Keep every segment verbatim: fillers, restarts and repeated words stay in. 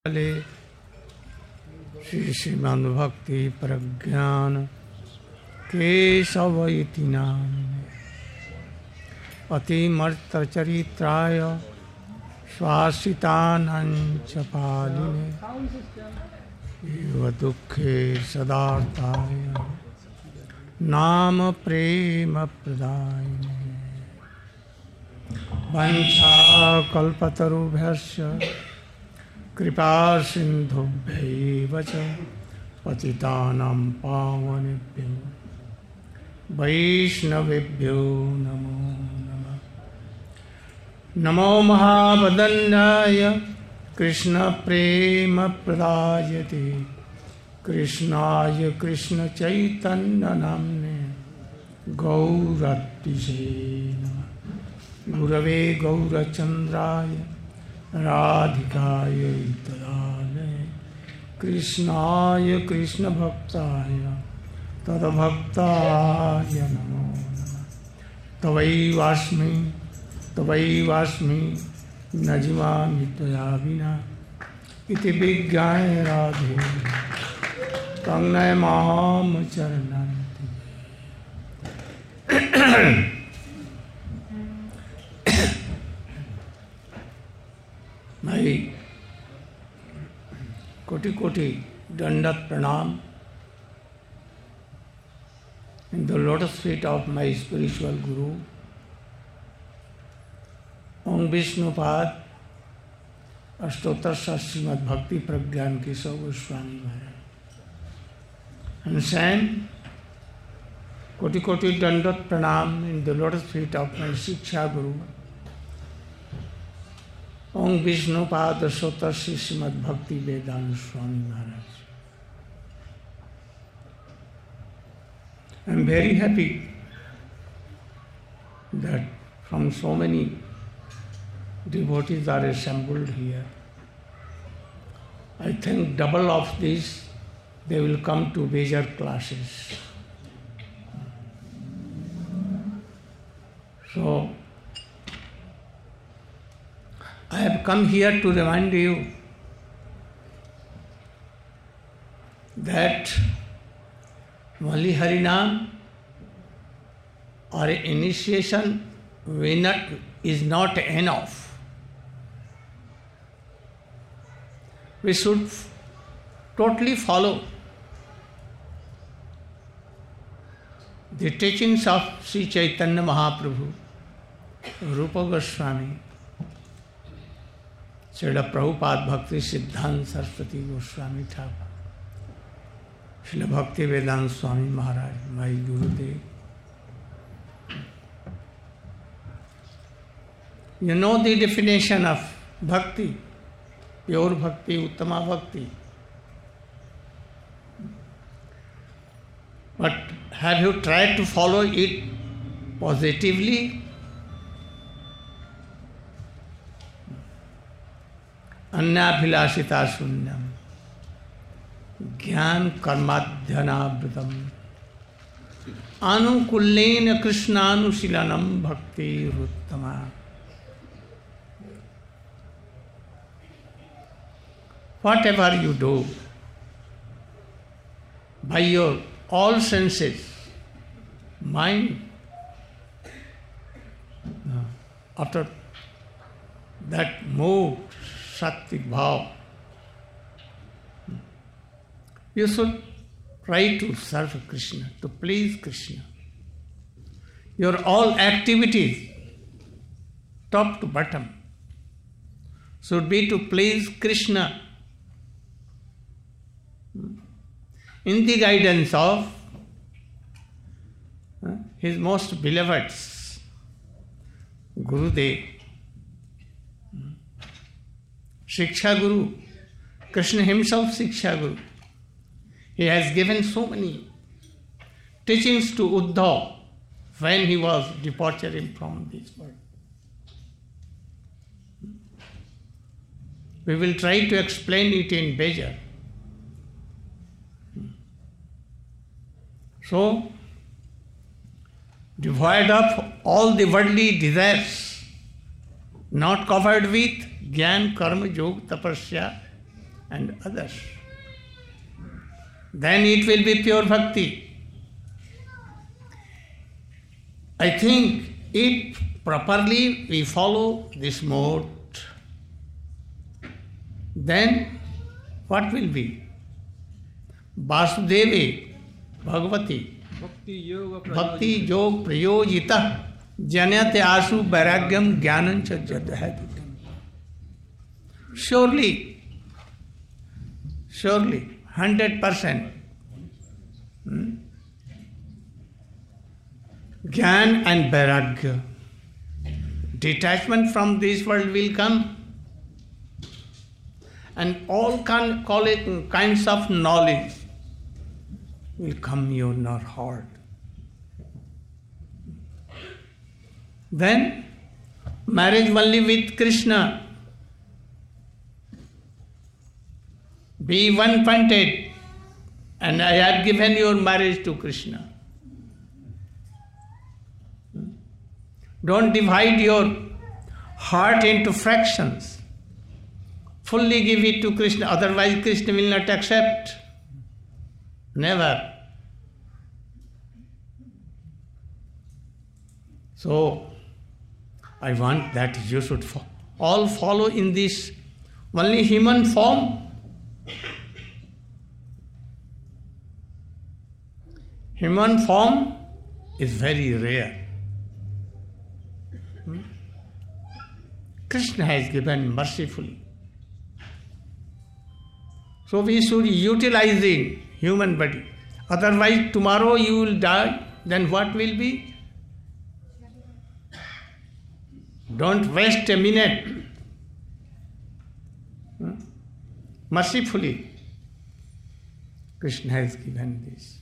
श्री श्रीमद् भक्ति प्रज्ञान केशव इति नामिने अतिमर्त्यचरित्राय स्वासितानां च पालिने इव दुःखे सदार्ताय नाम प्रेम प्रदायिने वंशाकल्पतरुभ्यश्च कृपा सिन्धुभ्यैव च पतितानां पावनेभ्यो वैष्णवेभ्यो नमो नमः। नमो महावदन्याय कृष्णप्रेमप्रदायते कृष्णाय कृष्णचैतन्यनाम्ने गौरतिसे नमः। गुरवे गौरचन्द्राय राधिकाय तदालये कृष्णाय कृष्णभक्ताय तद्भक्ताय नमो नमः। तवैवास्मि तवैवास्मि न जीवामि त्वया विना इति विज्ञाय राधे तन्नय मां चरणान्ति। मैं कोटि कोटि दंडवत प्रणाम in the lotus feet of my spiritual guru Om Vishnupad Ashtotar Srimad Bhakti Pragyan Keshav Goswami Maharaj, and same koti koti dandat pranam in the lotus feet of my Shiksha Guru Om Vishnupad Ashtotar Srimad Bhakti Vedanta Swami Maharaj. I am very happy that from so many devotees are assembled here. I think double of this they will come to major classes. So I have come here to remind you that only Harinam or initiation is not enough. We should totally follow the teachings of Sri Chaitanya Mahaprabhu, Rupa Goswami, Srila Prabhupada Bhakti Siddhanta Saraswati Goswami Thakur, Srila Bhakti Vedanta Swami Maharaj, my Gurudev. You know the definition of bhakti, pure bhakti, uttama bhakti. But have you tried to follow it positively? Annabhilasita sunyam, Gyan karmadhyanavrtam, Anukullena Krishnanusilanam bhakti ruttama. Whatever you do, by your all senses, mind, after that move, Sattvik Bhav, you should try to serve Krishna, to please Krishna. Your all activities, top to bottom, should be to please Krishna in the guidance of his most beloveds, Gurudev, Shiksha Guru, Krishna himself Shiksha Guru. He has given so many teachings to Uddhav when he was departing from this world. We will try to explain it in Bejar. So, devoid of all the worldly desires, not covered with Gyan, Karma, Yoga, Tapasya, and others. Then it will be pure bhakti. I think if properly we follow this mode, then what will be? Vasudevi Bhagavati Bhakti Yog Prayojita Janyate Asu Vairagyam Jnanancha Jadhati. Surely, surely, hundred percent. Hmm? Jnana and Vairagya. Detachment from this world will come, and all kind, call it kinds of knowledge will come in your heart. Then marriage only with Krishna. Be one-pointed, and I have given your marriage to Krishna. Don't divide your heart into fractions. Fully give it to Krishna, otherwise Krishna will not accept. Never. So, I want that you should fo- all follow in this only human form. Human form is very rare. Hmm? Krishna has given mercifully. So we should utilize the human body. Otherwise tomorrow you will die, then what will be? Don't waste a minute. Hmm? Mercifully, Krishna has given this.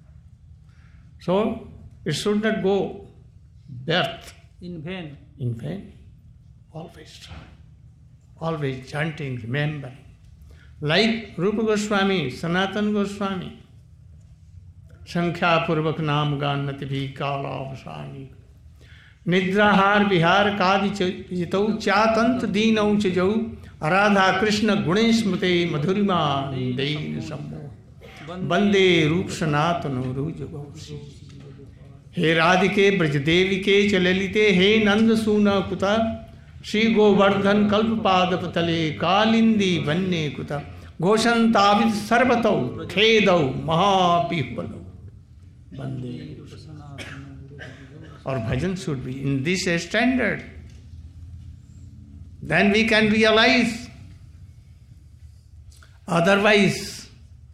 So, it should not go birth in vain. In vain. Always try. Always chanting, remembering. Like Rupa Goswami, Sanatana Goswami. Sankhya Purvak Naam Gannati Bhi Kala Vasani. Nidrahar Vihar Kadi Jitau Chatant Deenau Chajau Aradha Krishna Gunesh Mate Madhurima Dein Sammo Bande Rup Sanatana Ruja Gausi. He Radhike Brajdevi Chalalite He Nanda Suna Kuta Shri Govardhan Kalpapada Patale Kalindi Vanne Kuta Goshan Tavid Sarvatau Khedau Mahapipalo Bande. Our bhajan should be in this standard. Then we can realize. Otherwise,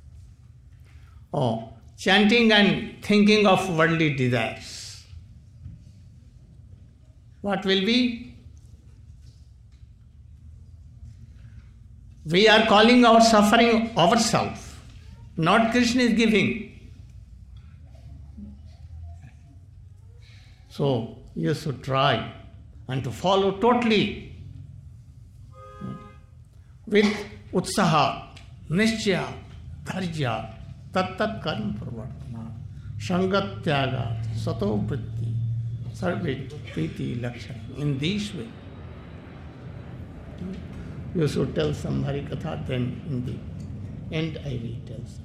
oh, chanting and thinking of worldly desires. What will be? We are calling our suffering ourselves. Not Krishna is giving. So, you should try and to follow totally with utsaha, nishchaya, dharya, tat-tat karma pravartana, sangat tyaga, sato vritti, sarve priti lakshana. In this way, you should tell some Harikatha, then in the end I will tell some.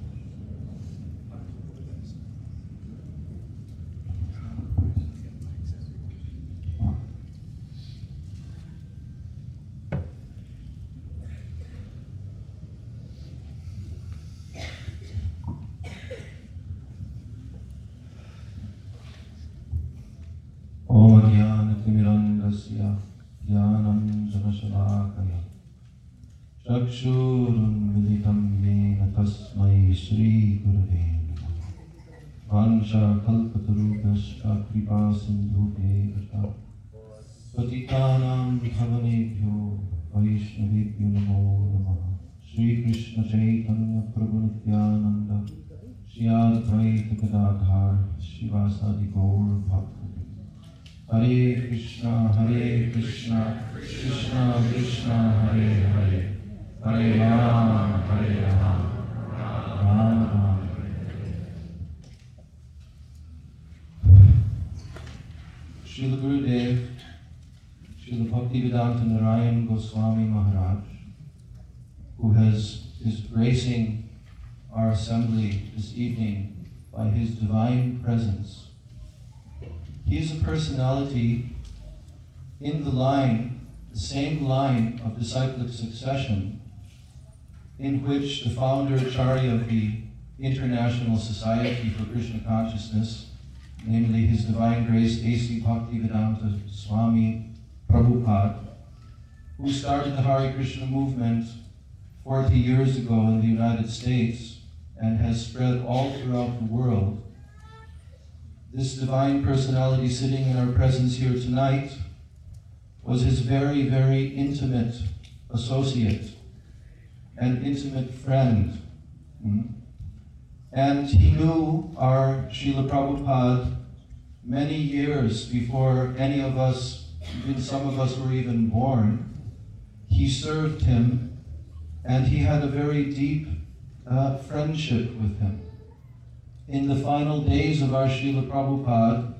Om Jnana Timirandasya Jnanam Janashalakaya Chakshurun Militam Yena Tasmai Shri Gurave Namaha Vansha Kalpatarubhyascha Kripa Sindhubhyeva Patitanam Bhavanebhyo Vaishnavebhyo Namo Namaha Shri Krishna Chaitanya Prabhu Nityananda Shri Advaita Gadadhar Shivasadi Gaur Bhakta. Hare Krishna, Hare Krishna, Krishna Krishna, Hare Hare, Hare Rama, Hare Rama, Rama Rama. Srila Gurudev, Srila Bhaktivedanta Narayan Goswami Maharaj, who has is gracing our assembly this evening by his divine presence. He is a personality in the line, the same line of disciplic succession in which the founder Acharya of the International Society for Krishna Consciousness, namely His Divine Grace A C Bhaktivedanta Swami Prabhupada, who started the Hare Krishna movement forty years ago in the United States and has spread all throughout the world. This divine personality sitting in our presence here tonight was his very, very intimate associate and intimate friend. Mm. And he knew our Srila Prabhupada many years before any of us, even some of us were even born. He served him, and he had a very deep uh, friendship with him. In the final days of our Srila Prabhupada,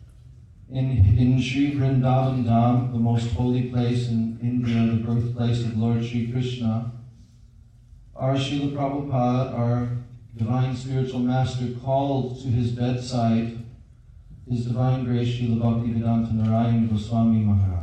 in, in Sri Vrindavan Dham, the most holy place in India, the birthplace of Lord Sri Krishna, our Srila Prabhupada, our divine spiritual master, called to his bedside His Divine Grace Srila Bhaktivedanta Narayana Goswami Maharaj.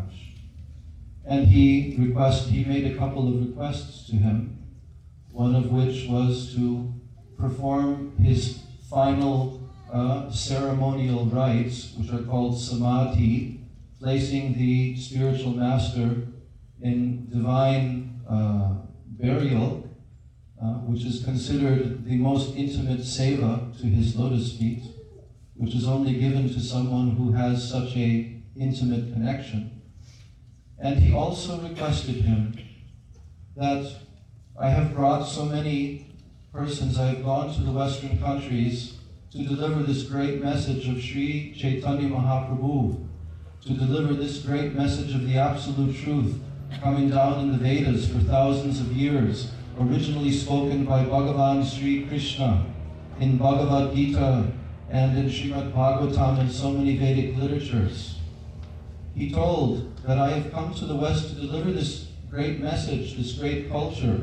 And he requested, he made a couple of requests to him, one of which was to perform his final uh, ceremonial rites, which are called samadhi, placing the spiritual master in divine uh, burial, uh, which is considered the most intimate seva to his lotus feet, which is only given to someone who has such a intimate connection. And he also requested him that I have brought so many persons, I have gone to the Western countries to deliver this great message of Sri Chaitanya Mahaprabhu, to deliver this great message of the absolute truth coming down in the Vedas for thousands of years, originally spoken by Bhagavan Sri Krishna in Bhagavad Gita and in Srimad Bhagavatam and so many Vedic literatures. He told that I have come to the West to deliver this great message, this great culture,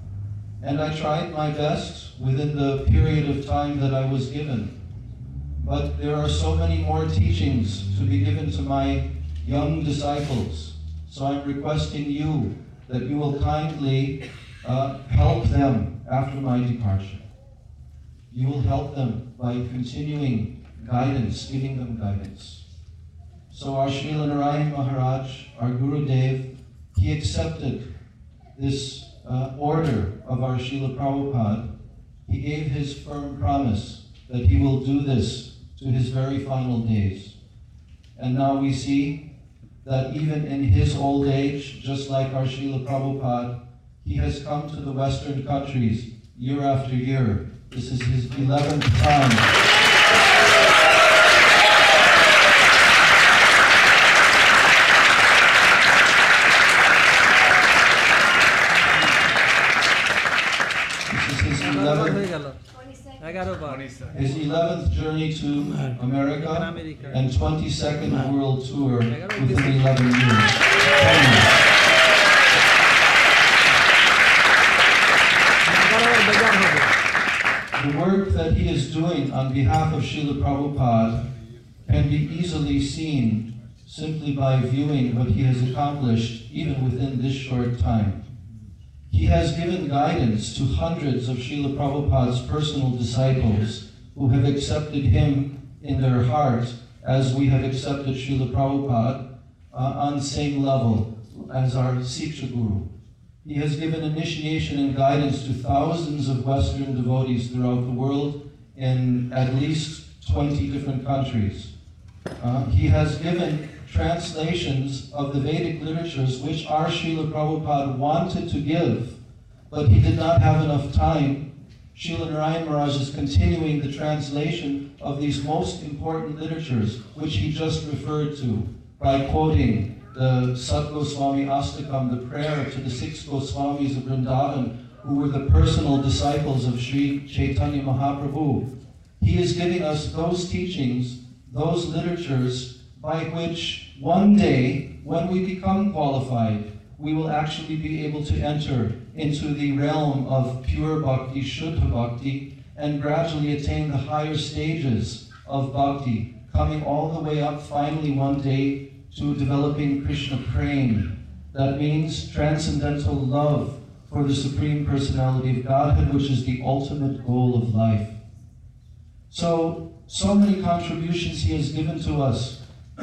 and I tried my best within the period of time that I was given. But there are so many more teachings to be given to my young disciples, so I'm requesting you that you will kindly uh, help them after my departure. You will help them by continuing guidance, giving them guidance. So our Srila Narayan Maharaj, our Gurudev, he accepted this uh, order of our Srila Prabhupada. He gave his firm promise that he will do this to his very final days. And now we see that even in his old age, just like our Srila Prabhupada, he has come to the Western countries year after year. This is his eleventh time. His eleventh journey to America and twenty-second world tour within eleven years. The work that he is doing on behalf of Srila Prabhupada can be easily seen simply by viewing what he has accomplished even within this short time. He has given guidance to hundreds of Srila Prabhupada's personal disciples who have accepted him in their heart as we have accepted Srila Prabhupada uh, on the same level as our Siksha Guru. He has given initiation and guidance to thousands of Western devotees throughout the world in at least twenty different countries. Uh, he has given translations of the Vedic literatures which our Srila Prabhupada wanted to give, but he did not have enough time. Srila Narayan Maharaj is continuing the translation of these most important literatures, which he just referred to by quoting the Sat Goswami Astakam, the prayer to the six Goswamis of Vrindavan, who were the personal disciples of Sri Chaitanya Mahaprabhu. He is giving us those teachings, those literatures, by which one day, when we become qualified, we will actually be able to enter into the realm of pure bhakti, Shuddha bhakti, and gradually attain the higher stages of bhakti, coming all the way up finally one day to developing Krishna prema. That means transcendental love for the Supreme Personality of Godhead, which is the ultimate goal of life. So, so many contributions he has given to us,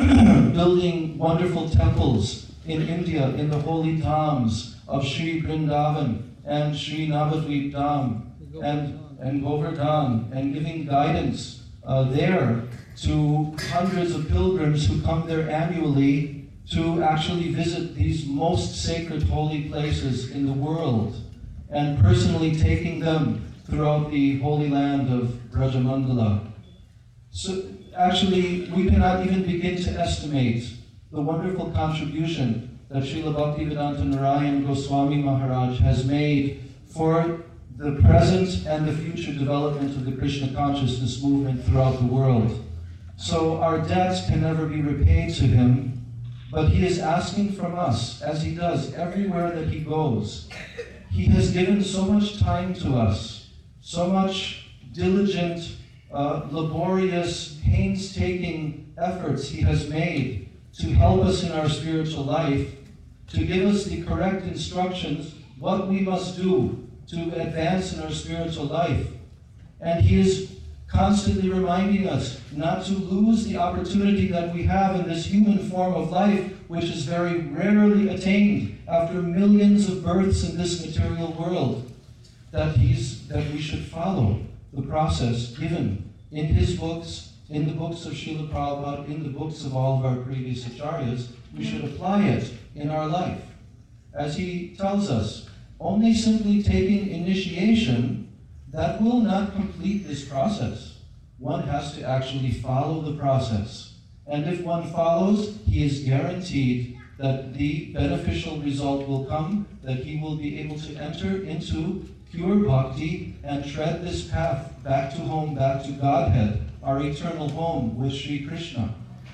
building wonderful temples in India, in the holy dhams of Sri Vrindavan and Sri Navadvip Dham and, and Govardhan, and giving guidance uh, there to hundreds of pilgrims who come there annually to actually visit these most sacred holy places in the world, and personally taking them throughout the holy land of Brajamandala. So actually, we cannot even begin to estimate the wonderful contribution that Srila Bhaktivedanta Narayan Goswami Maharaj has made for the present and the future development of the Krishna consciousness movement throughout the world. So our debts can never be repaid to him, but he is asking from us, as he does everywhere that he goes. He has given so much time to us, so much diligent, uh, laborious, painstaking efforts he has made to help us in our spiritual life, to give us the correct instructions, what we must do to advance in our spiritual life. And he is constantly reminding us not to lose the opportunity that we have in this human form of life, which is very rarely attained after millions of births in this material world, that he's that we should follow the process given in his books, in the books of Srila Prabhupada, in the books of all of our previous acharyas. We should apply it in our life. As he tells us, only simply taking initiation, that will not complete this process. One has to actually follow the process. And if one follows, he is guaranteed that the beneficial result will come, that he will be able to enter into pure bhakti and tread this path back to home, back to Godhead, our eternal home with Sri Krishna.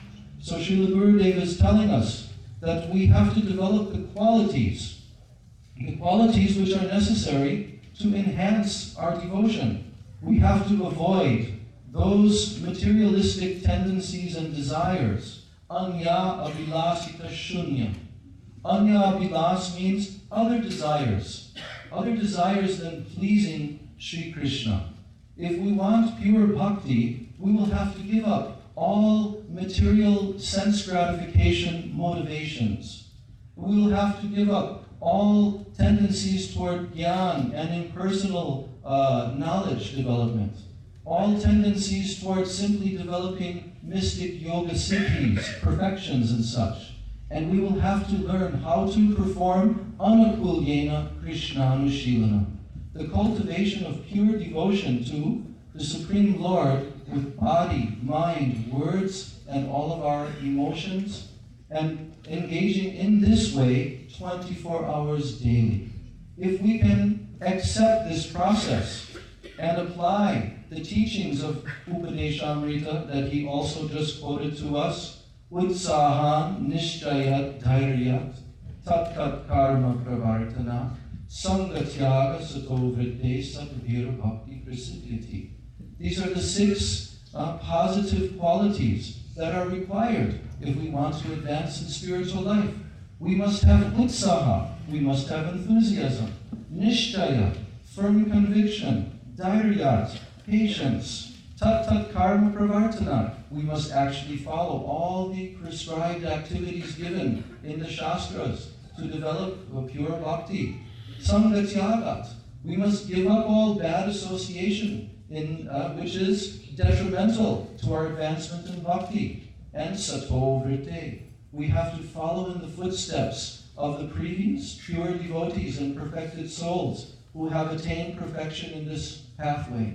So Srila Gurudev is telling us that we have to develop the qualities, the qualities which are necessary to enhance our devotion. We have to avoid those materialistic tendencies and desires. Anya abhilasita shunya. Anya abhilas means other desires, other desires than pleasing Sri Krishna. If we want pure bhakti, we will have to give up all material sense gratification motivations. We will have to give up all tendencies toward jnana and impersonal uh, knowledge development, all tendencies toward simply developing mystic yoga siddhis, perfections and such. And we will have to learn how to perform anakulyena Krishnanushilanam, the cultivation of pure devotion to the Supreme Lord with body, mind, words, and all of our emotions, and engaging in this way twenty-four hours daily. If we can accept this process and apply the teachings of Upadeshamrita that he also just quoted to us, Utsahan Nishchayat Dhairyat Tatkat Karma Pravartana Sangatyaga Sato Vritte Satvira Bhakti Prasiddhiti. These are the six uh, positive qualities that are required if we want to advance in spiritual life. We must have utsaha, we must have enthusiasm, nishchaya, firm conviction, dhairyat, patience, tat tat karma pravartana. We must actually follow all the prescribed activities given in the Shastras to develop a pure bhakti. Sangatyagat, we must give up all bad association, in, uh, which is detrimental to our advancement in bhakti. And sato vritte, we have to follow in the footsteps of the previous pure devotees and perfected souls who have attained perfection in this pathway.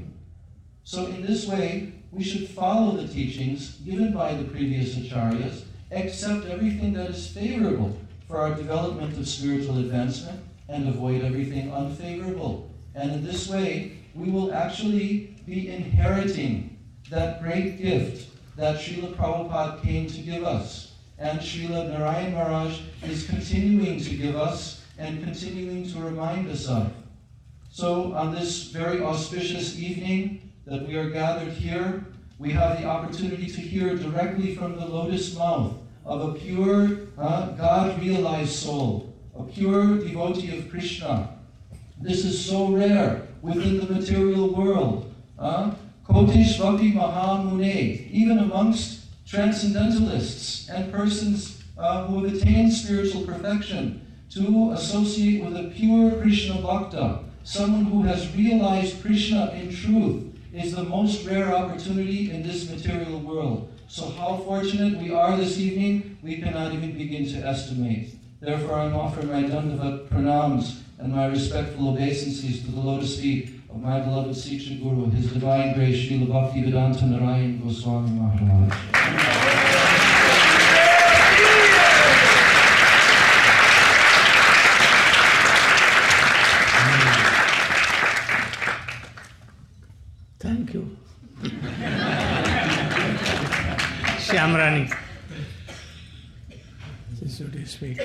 So in this way, we should follow the teachings given by the previous acharyas, accept everything that is favorable for our development of spiritual advancement, and avoid everything unfavorable. And in this way, we will actually be inheriting that great gift that Srila Prabhupada came to give us, and Srila Narayan Maharaj is continuing to give us and continuing to remind us of. So on this very auspicious evening that we are gathered here, we have the opportunity to hear directly from the lotus mouth of a pure, uh, God-realized soul, a pure devotee of Krishna. This is so rare within the material world. Uh, Kotish Bhakti Mahamune, even amongst transcendentalists and persons uh, who have attained spiritual perfection, to associate with a pure Krishna Bhakta, someone who has realized Krishna in truth, is the most rare opportunity in this material world. So how fortunate we are this evening, we cannot even begin to estimate. Therefore, I'm offering my Dandavat pranams and my respectful obeisances to the lotus feet of my beloved Siksha Guru, His Divine Grace, Srila Bhaktivedanta Narayan Goswami Maharaj. Thank you. Shyamrani. So to speak.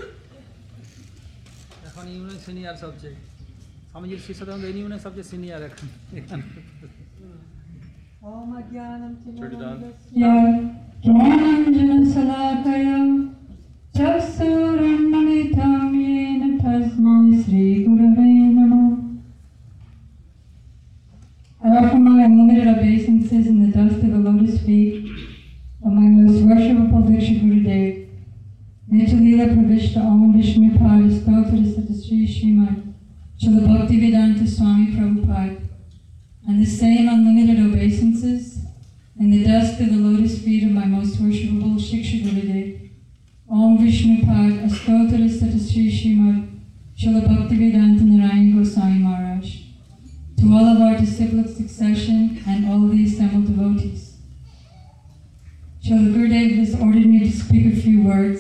এখন union senior subject স্বামীজির শিষ্যদের মধ্যে union সবচেয়ে senior এখন ওম জ্ঞানম জ্ঞানাঞ্জনা শলাকয়া চক্ষুরুন্মিলিতং येन তস্मै শ্রী গুরবে নমঃ. I offer my unlimited obeisances in the dust of the lotus feet of my most worshipful Diksha Gurudev, Nitya Pravishta Om Vishnupada Stotra Sata Sri Srimad Srila Bhaktivedanta Swami Prabhupada, and the same unlimited obeisances in the dust of the lotus feet of my most worshipful Shiksha Gurudev, Om Vishnupada Stotra Sata Sri Srimad Srila Bhaktivedanta Narayan Goswami Maharaj, to all of our disciplic succession and all the assembled devotees. Srila Gurudev has ordered me to speak a few words.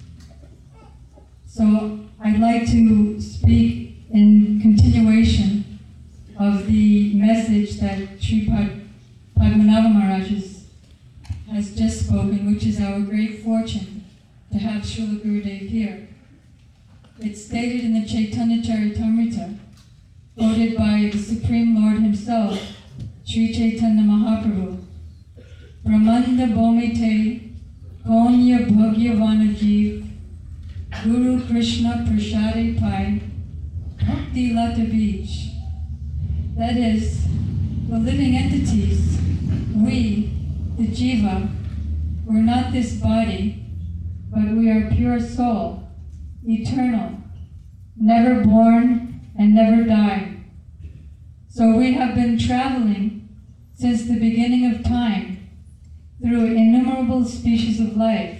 So I'd like to speak in continuation of the message that Sri Padmanabha Maharaj has just spoken, which is our great fortune to have Srila Gurudev here. It's stated in the Chaitanya Charitamrita, quoted by the Supreme Lord himself, Sri Chaitanya Mahaprabhu. Brahmanda Bhomite Konya Bhagyavana Jeev Guru Krishna Prashade Pai Bhakti Lata Beach. That is, the living entities, we, the Jiva, we're not this body, but we are pure soul, eternal, never born and never die. So we have been traveling since the beginning of time through innumerable species of life.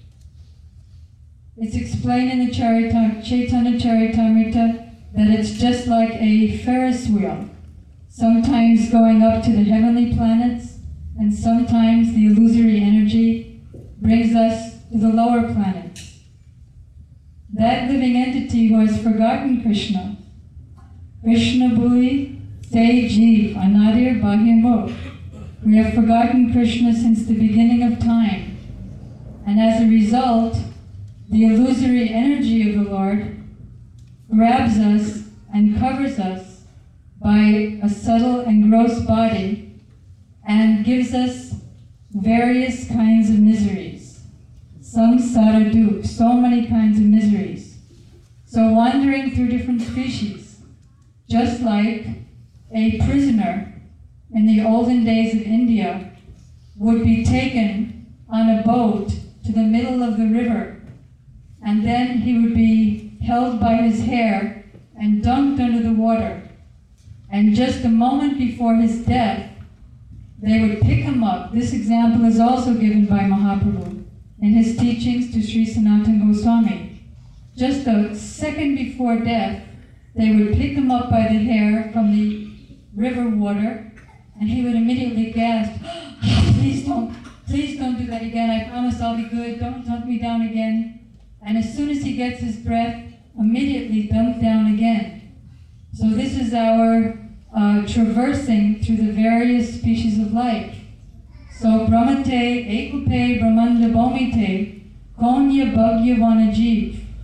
It's explained in the Charita- Chaitanya Charitamrita that it's just like a Ferris wheel, sometimes going up to the heavenly planets, and sometimes the illusory energy brings us to the lower planets. That living entity who has forgotten Krishna, Krishna Bhuli, Say Jeev, Anadir Bahimok. We have forgotten Krishna since the beginning of time. And as a result, the illusory energy of the Lord grabs us and covers us by a subtle and gross body and gives us various kinds of miseries. Samsara dukh, so many kinds of miseries. So wandering through different species, just like a prisoner in the olden days of India would be taken on a boat to the middle of the river, and then he would be held by his hair and dunked under the water. And just a moment before his death, they would pick him up. This example is also given by Mahaprabhu in his teachings to Sri Sanatana Goswami. Just a second before death, they would pick him up by the hair from the river water, and he would immediately gasp, please don't, please don't do that again, I promise I'll be good, don't dunk me down again. And as soon as he gets his breath, immediately dunk down again. So this is our uh, traversing through the various species of life. So Brahmate, Ekupe, Brahmanda Bhomite, Konya Bhagyavana Jeev.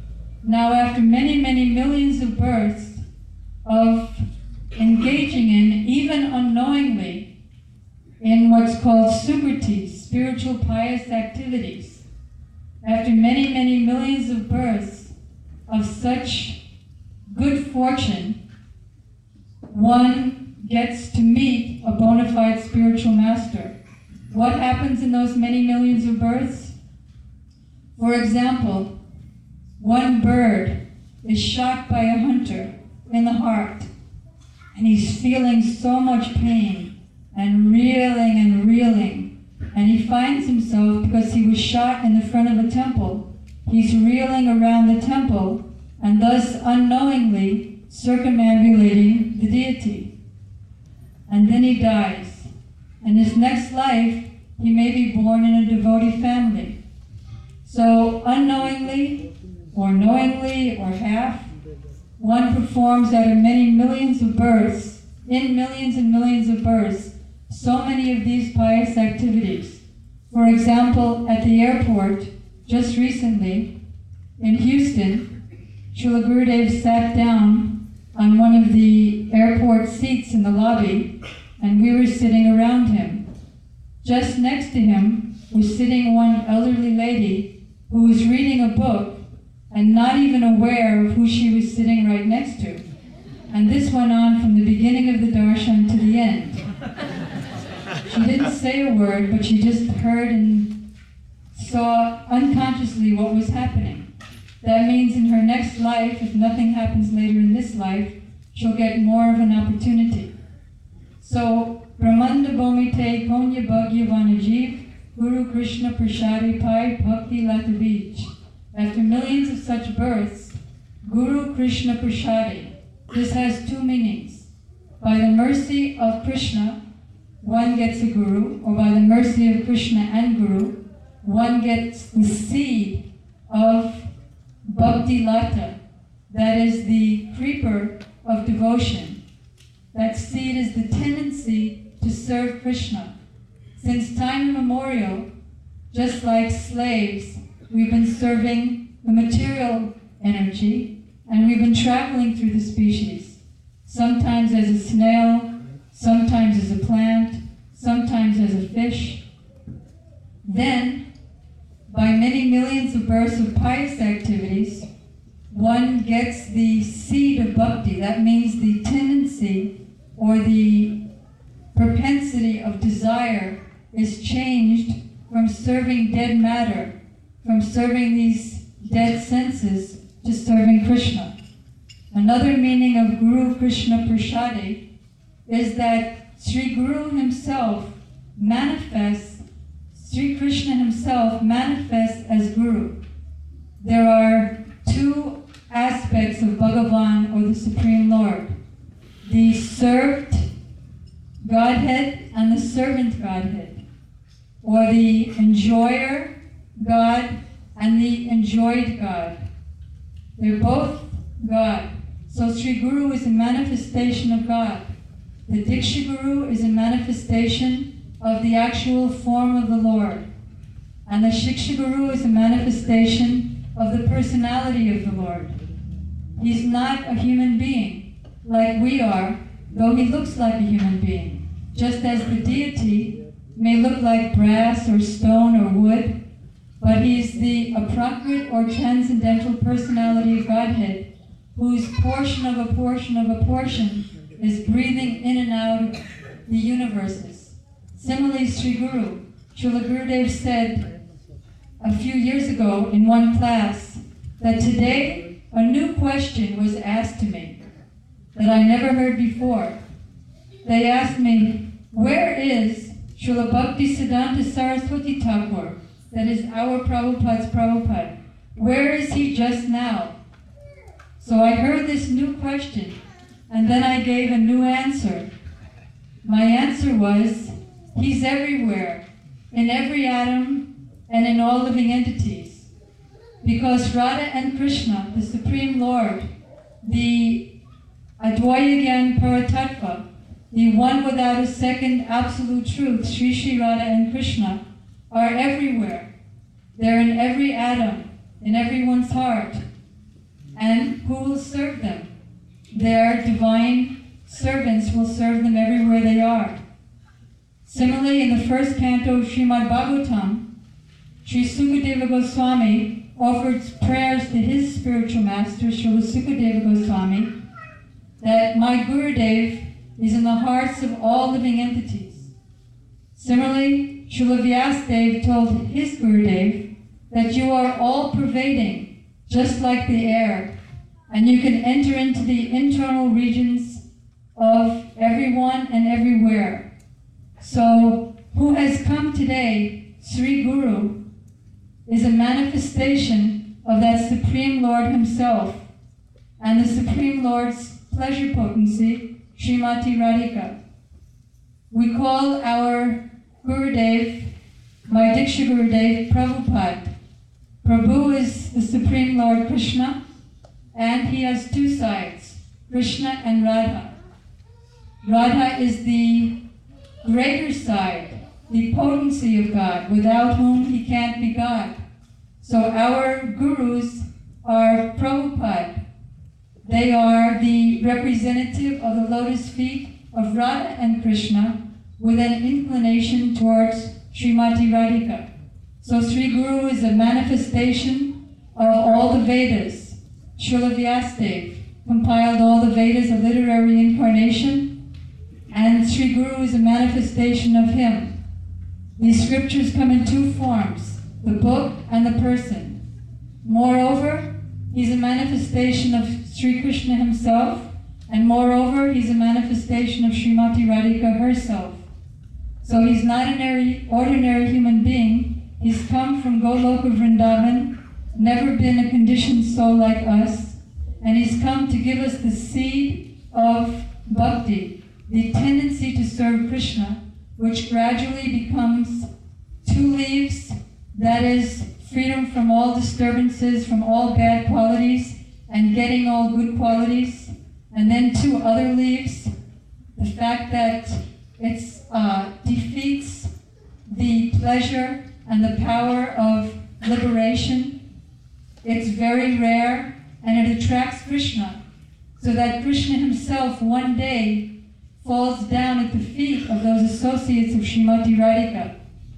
Now after many, many millions of births of engaging in, even unknowingly, in what's called sukriti, spiritual pious activities, after many, many millions of births of such good fortune, one gets to meet a bona fide spiritual master. What happens in those many millions of births? For example, one bird is shot by a hunter in the heart, and he's feeling so much pain and reeling and reeling, and he finds himself, because he was shot in the front of a temple, he's reeling around the temple and thus unknowingly circumambulating the deity. And then he dies. In his next life, he may be born in a devotee family. So unknowingly, or knowingly, or half, one performs out of many millions of births, in millions and millions of births, so many of these pious activities. For example, at the airport, just recently, in Houston, Srila Gurudev sat down on one of the airport seats in the lobby, and we were sitting around him. Just next to him was sitting one elderly lady who was reading a book and not even aware of who she was sitting right next to. And this went on from the beginning of the darshan to the end. She didn't say a word, but she just heard and saw unconsciously what was happening. That means in her next life, if nothing happens later in this life, she'll get more of an opportunity. So, Brahmanda Bhomite Konya Bhagyavan Guru Krishna Prashadi Pai Bhakti Lata Beach. After millions of such births, Guru Krishna Prashadi. This has two meanings. By the mercy of Krishna, one gets a guru, or by the mercy of Krishna and Guru, one gets the seed of Bhakti Lata, that is the creeper of devotion. That seed is the tendency to serve Krishna. Since time immemorial, just like slaves, we've been serving the material energy, and we've been traveling through the species, sometimes as a snail, sometimes as a plant, sometimes as a fish. Then, by many millions of births of pious activities, one gets the seed of bhakti. That means the tendency or the propensity of desire is changed from serving dead matter, from serving these dead senses, to serving Krishna. Another meaning of Guru Krishna Prashadi is that Sri Guru himself manifests, Sri Krishna himself manifests as Guru. There are two aspects of Bhagavan, or the Supreme Lord: the served Godhead and the servant Godhead, or the enjoyer God and the enjoyed God. They're both God. So Sri Guru is a manifestation of God. The Diksha Guru is a manifestation of the actual form of the Lord. And the Shiksha Guru is a manifestation of the personality of the Lord. He's not a human being like we are, though he looks like a human being. Just as the deity may look like brass or stone or wood, but he's the aprakrit or transcendental personality of Godhead, whose portion of a portion of a portion is breathing in and out of the universes. Similarly, Sri Guru, Srila Gurudev said a few years ago in one class that today a new question was asked to me that I never heard before. They asked me, where is Srila Bhakti Siddhanta Saraswati Thakur? That is our Prabhupada's Prabhupada. Where is he just now? So I heard this new question, and then I gave a new answer. My answer was, he's everywhere, in every atom and in all living entities. Because Radha and Krishna, the Supreme Lord, the Advaya Gyan Paratattva, the one without a second absolute truth, Sri Sri Radha and Krishna, are everywhere. They're in every atom, in everyone's heart. and who will serve them. Their divine servants will serve them everywhere they are. Similarly, in the first canto of Srimad Bhagavatam, Sri Sukadeva Goswami offered prayers to his spiritual master, Srila Sukadeva Goswami, that my Gurudev is in the hearts of all living entities. Similarly, Srila Vyasadeva told his Gurudev that you are all-pervading, just like the air, and you can enter into the internal regions of everyone and everywhere. So, who has come today, Sri Guru, is a manifestation of that Supreme Lord himself, and the Supreme Lord's pleasure potency, Srimati Radhika. We call our Gurudev, my Diksha Gurudev, Prabhupada. Prabhu is the Supreme Lord Krishna, and he has two sides, Krishna and Radha. Radha is the greater side, the potency of God, without whom he can't be God. So our gurus are Prabhupada. They are the representative of the lotus feet of Radha and Krishna with an inclination towards Srimati Radhika. So Sri Guru is a manifestation of all the Vedas. Srila Vyasadeva compiled all the Vedas of literary incarnation, and Sri Guru is a manifestation of him. These scriptures come in two forms, the book and the person. Moreover, he's a manifestation of Sri Krishna himself, and moreover, he's a manifestation of Srimati Radhika herself. So he's not an ordinary human being. He's come from Goloka Vrindavan, never been a conditioned soul like us, and he's come to give us the seed of bhakti, the tendency to serve Krishna, which gradually becomes two leaves, that is freedom from all disturbances, from all bad qualities, and getting all good qualities. And then two other leaves, the fact that it uh, defeats the pleasure and the power of liberation. It's very rare, and it attracts Krishna, so that Krishna himself one day falls down at the feet of those associates of Srimati Radhika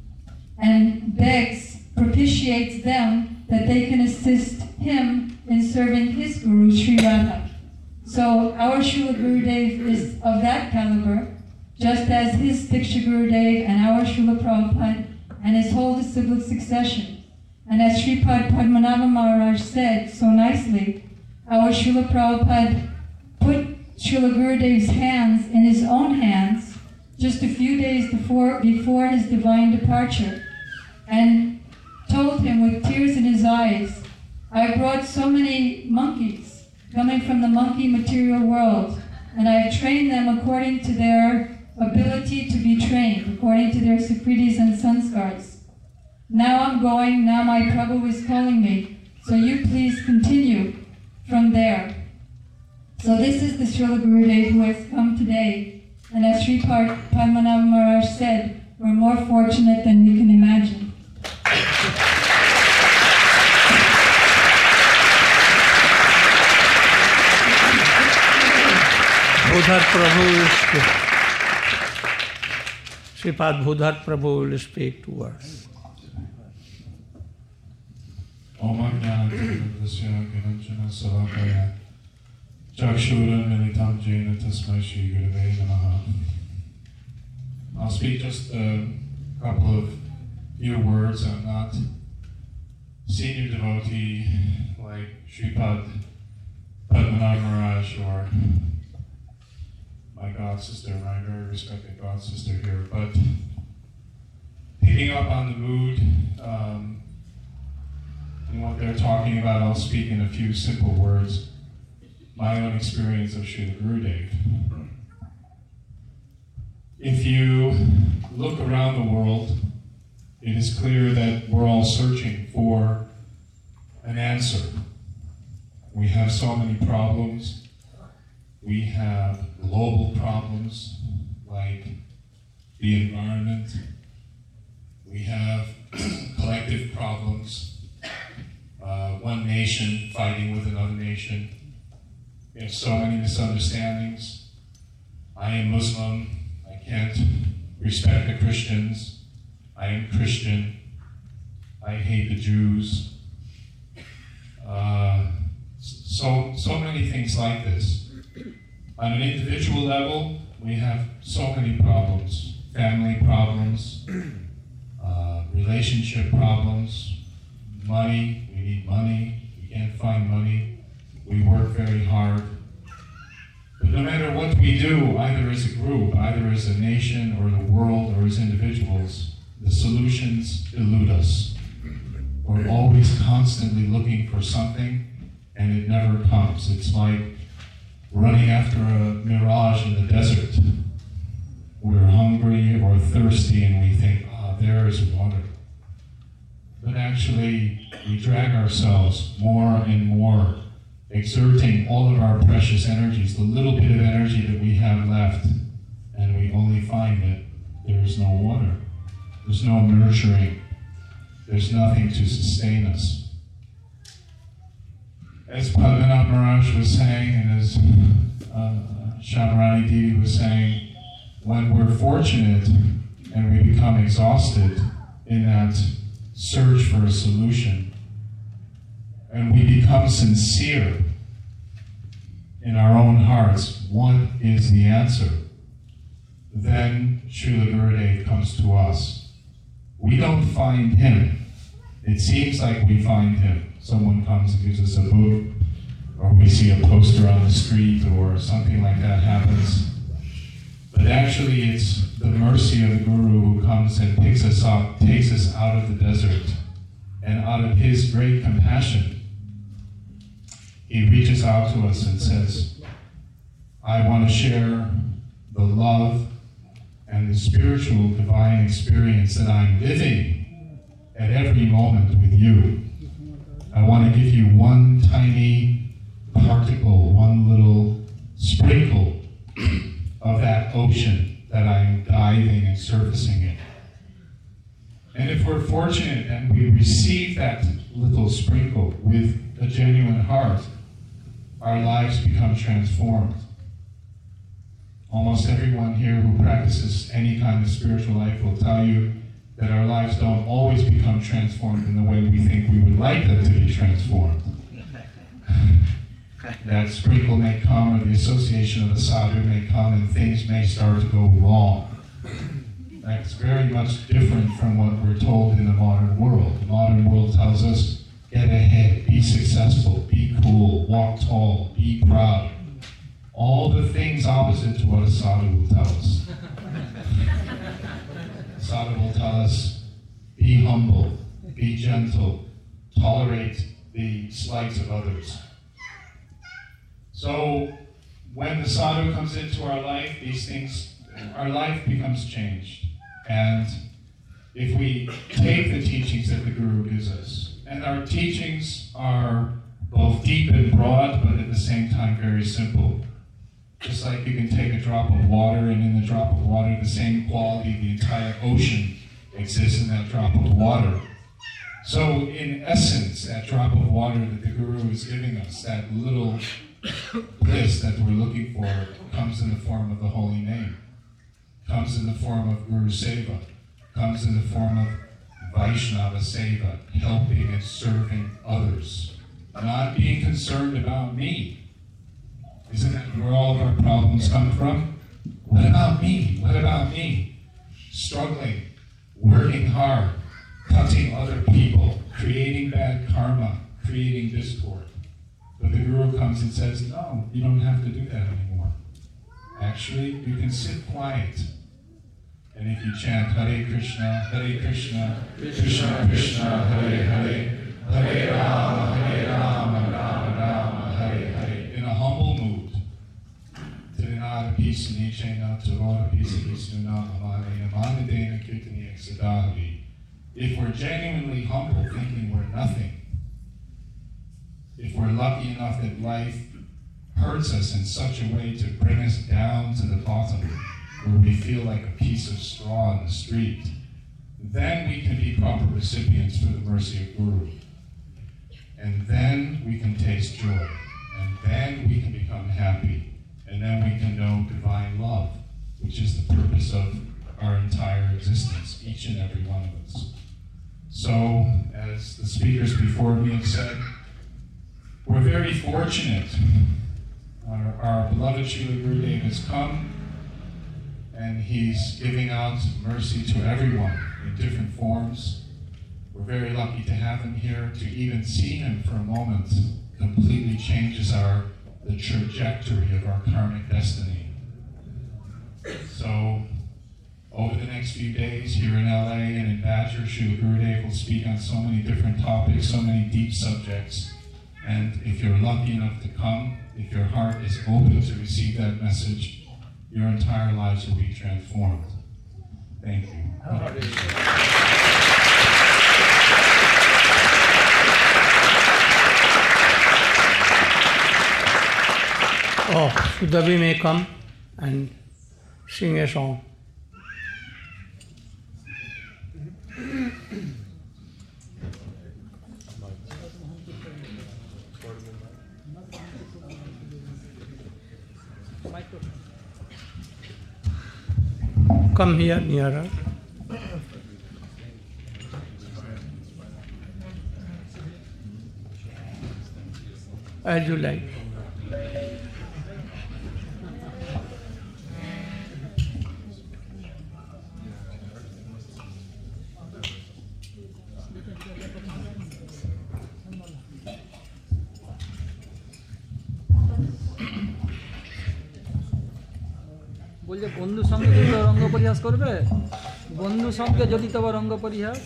and begs, propitiates them that they can assist him in serving his Guru, Sri Radha. So our Srila Gurudev is of that caliber, just as his Diksha Gurudev and our Srila Prabhupada and his whole disciplic succession. And as Sripad Padmanabha Maharaj said so nicely, our Srila Prabhupada put Srila Gurudev's hands in his own hands just a few days before, before his divine departure, and told him with tears in his eyes, I brought so many monkeys coming from the monkey material world, and I have trained them according to their ability to be trained, according to their Sukritis and Sanskars. Now I'm going, now my Prabhu is calling me, so you please continue from there. So this is the Srila Gurudev who has come today, and as Sri Padmanabha Maharaj said, we're more fortunate than we can imagine. Bhudhat Prabhu will speak. Sripad Bhudhat Prabhu will speak to us. Om Ajnana-Timirandasya Gyananjana Salakaya Chakshuran Militam Jena Tasmai Shri Gurave Namaha. I'll speak just a couple of few words. I'm not senior devotee like Sripad Padmanabha Maharaj or my god sister, my very respected god sister here, but picking up on the mood um, and what they're talking about, I'll speak in a few simple words. My own experience of Srila Gurudev. If you look around the world, it is clear that we're all searching for an answer. We have so many problems. We have global problems like the environment. We have collective problems uh, one nation fighting with another nation. We have so many misunderstandings. I am Muslim, I can't respect the Christians. I am Christian, I hate the Jews. Uh, so, so many things like this. On an individual level, we have so many problems. Family problems, uh, relationship problems, money, we need money, we can't find money, we work very hard. But no matter what we do, either as a group, either as a nation or the world or as individuals, the solutions elude us. We're always constantly looking for something and it never comes. It's like running after a mirage in the desert. We're hungry or thirsty and we think, ah, oh, there is water. But actually, we drag ourselves more and more, exerting all of our precious energies, the little bit of energy that we have left, and we only find that there is no water. There's no nurturing. There's nothing to sustain us. As Padmanabh Maharaj was saying, and as uh, Shamarani Didi was saying, when we're fortunate and we become exhausted in that search for a solution, and we become sincere in our own hearts, what is the answer? Then Srila Gurudev comes to us. We don't find him. It seems like we find him. Someone comes and gives us a book, or we see a poster on the street, or something like that happens. But actually it's the mercy of the Guru who comes and picks us up, takes us out of the desert, and out of his great compassion, he reaches out to us and says, I want to share the love and the spiritual divine experience that I'm living at every moment with you. I want to give you one tiny particle, one little sprinkle of that ocean that I'm diving and surfacing in. And if we're fortunate and we receive that little sprinkle with a genuine heart, our lives become transformed. Almost everyone here who practices any kind of spiritual life will tell you that our lives don't always become transformed in the way we think we would like them to be transformed. That sprinkle may come, or the association of a sadhu may come, and things may start to go wrong. That's very much different from what we're told in the modern world. The modern world tells us, get ahead, be successful, be cool, walk tall, be proud. All the things opposite to what a sadhu will tell us. A sadhu will tell us, be humble, be gentle, tolerate the slights of others. So when the sadhu comes into our life, these things, our life becomes changed. And if we take the teachings that the Guru gives us, and our teachings are both deep and broad, but at the same time very simple. Just like you can take a drop of water, and in the drop of water, the same quality, the entire ocean exists in that drop of water. So in essence, that drop of water that the Guru is giving us, that little bliss that we're looking for, comes in the form of the holy name, comes in the form of Guru Seva, comes in the form of Vaishnava Seva, helping and serving others, not being concerned about me. Isn't that where all of our problems come from? What about me? What about me? Struggling, working hard, cutting other people, creating bad karma, creating discord. But the Guru comes and says, no, you don't have to do that anymore. Actually, you can sit quiet. And if you chant Hare Krishna, Hare Krishna, Krishna Krishna, Hare Hare, Hare Rama, Hare Rama, Rama Rama, Hare Hare, in a humble mood. Tirinara Pisani Chena, Tarora Pisani Suna, Amane, Amane Dena Kirtani Exadavi. If we're genuinely humble, thinking we're nothing, if we're lucky enough that life hurts us in such a way to bring us down to the bottom, where we feel like a piece of straw in the street, then we can be proper recipients for the mercy of Guru. And then we can taste joy. And then we can become happy. And then we can know divine love, which is the purpose of our entire existence, each and every one of us. So, as the speakers before me have said, we're very fortunate. Our, our beloved Srila Gurudev has come, and he's giving out mercy to everyone in different forms. We're very lucky to have him here. To even see him for a moment completely changes our the trajectory of our karmic destiny. So, over the next few days here in L A and in Badger, Srila Gurudev will speak on so many different topics, so many deep subjects. And if you're lucky enough to come, if your heart is open to receive that message, your entire lives will be transformed. Thank you. Oh, Sudavi may come and sing a song. Come here nearer. As you like. বলছে বন্ধু সঙ্গে যদি তো রঙ্গ পরিহাস করবে বন্ধু সঙ্গে যদি তবে রঙ্গ পরিহাস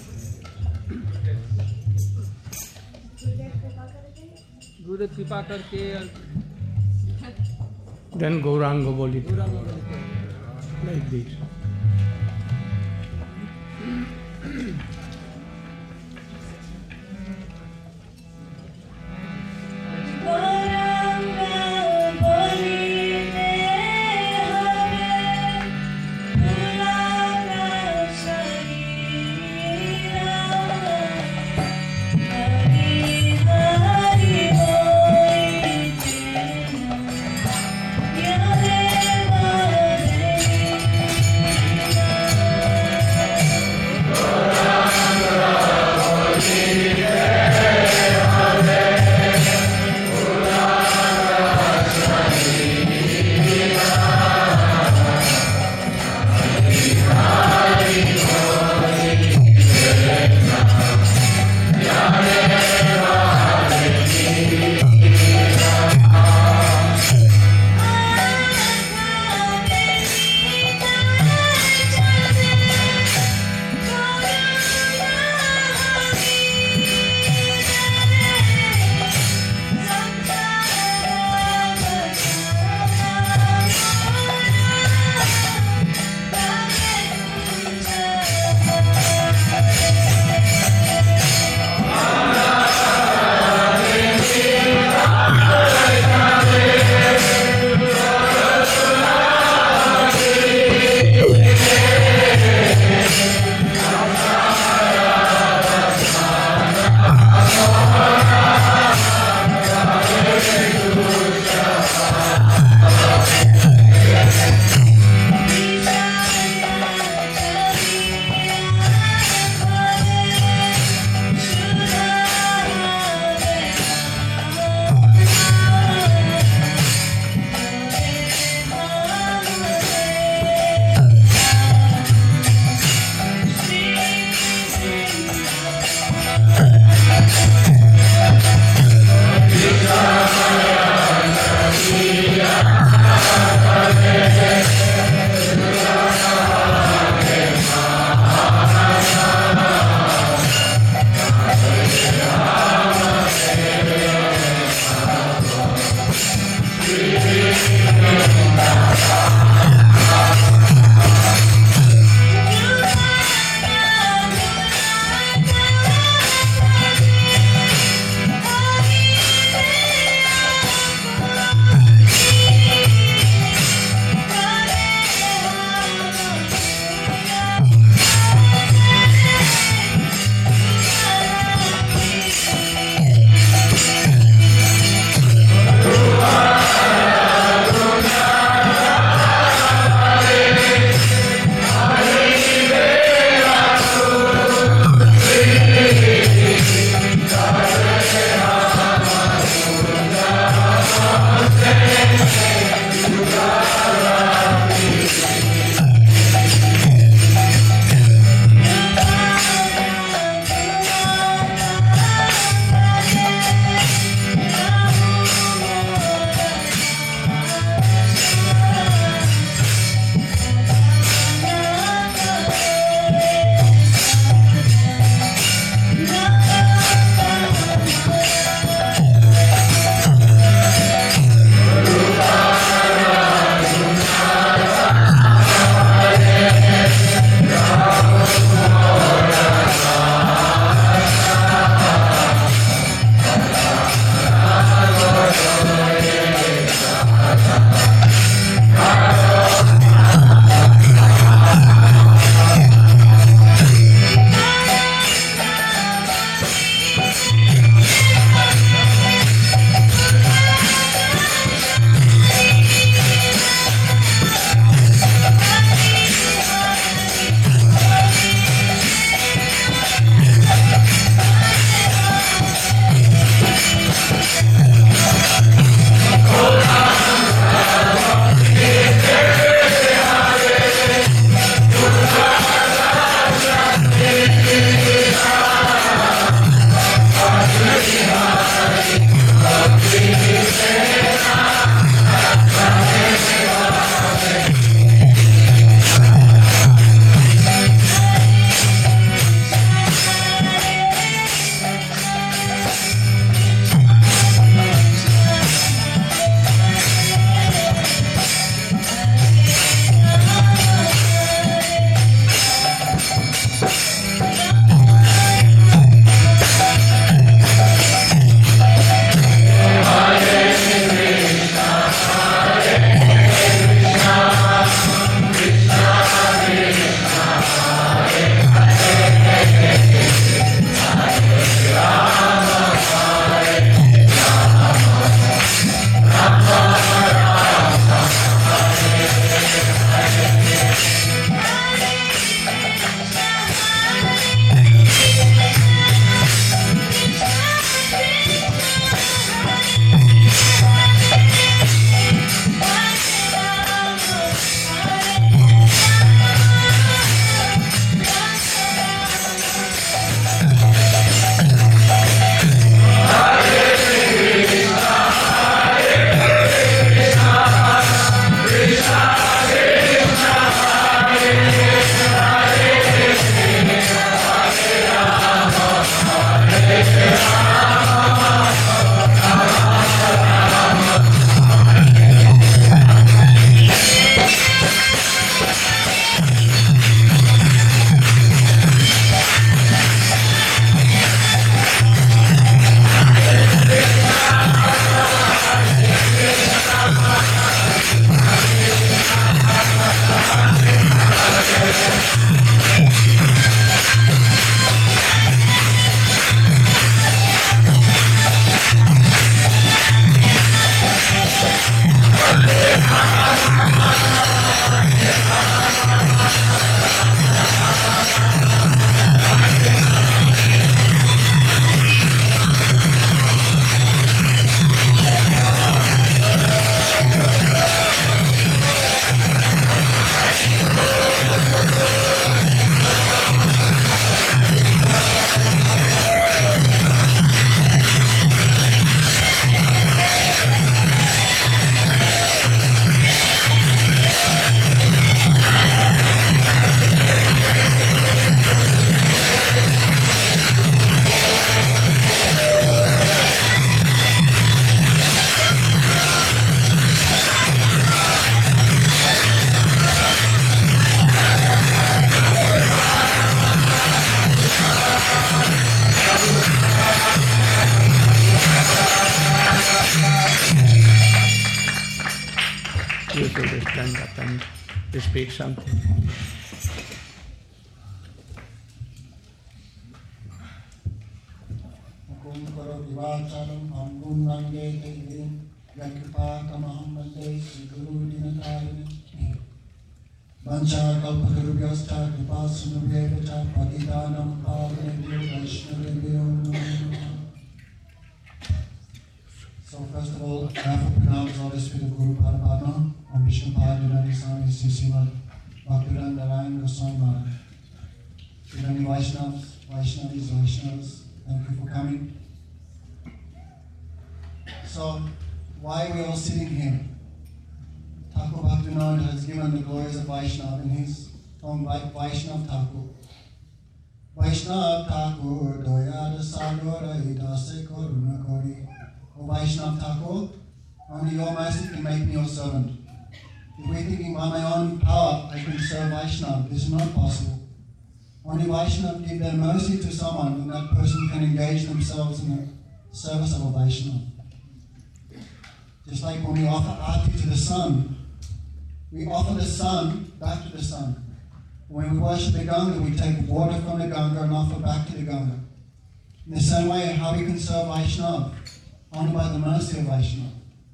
গুরুদেব কৃপা করকে Then Gauranga Boli. Gauranga Like this. Yeah. stand up and speak something. So first of all, I have to pronounce all this with the Guru Parapadma and Vishnu Padma Swami Srimad Bhaktivedanta Narayan Goswami Maharaj. Srimani Vaishnavas, Vaishnavis, Vaishnavas, thank you for coming. So, why are we all sitting here? Thakur Bhaktivinoda has given the glories of Vaishnava in his own Vaishnav Thakur. Vaishnav Thakur, Doyada Sagora, Idase Koruna Kori. O Vaishnav Thakur, only your mercy can make me your servant. If we're thinking by my own power, I can serve Vaishnav, this is not possible. Only Vaishnav give their mercy to someone, and that person can engage themselves in the service of a Vaishnav. Just like when we offer arti to the sun, we offer the sun back to the sun. When we worship the Ganga, we take water from the Ganga and offer back to the Ganga. In the same way, how we can serve Vaishnav? Only by the mercy of Vaishnav.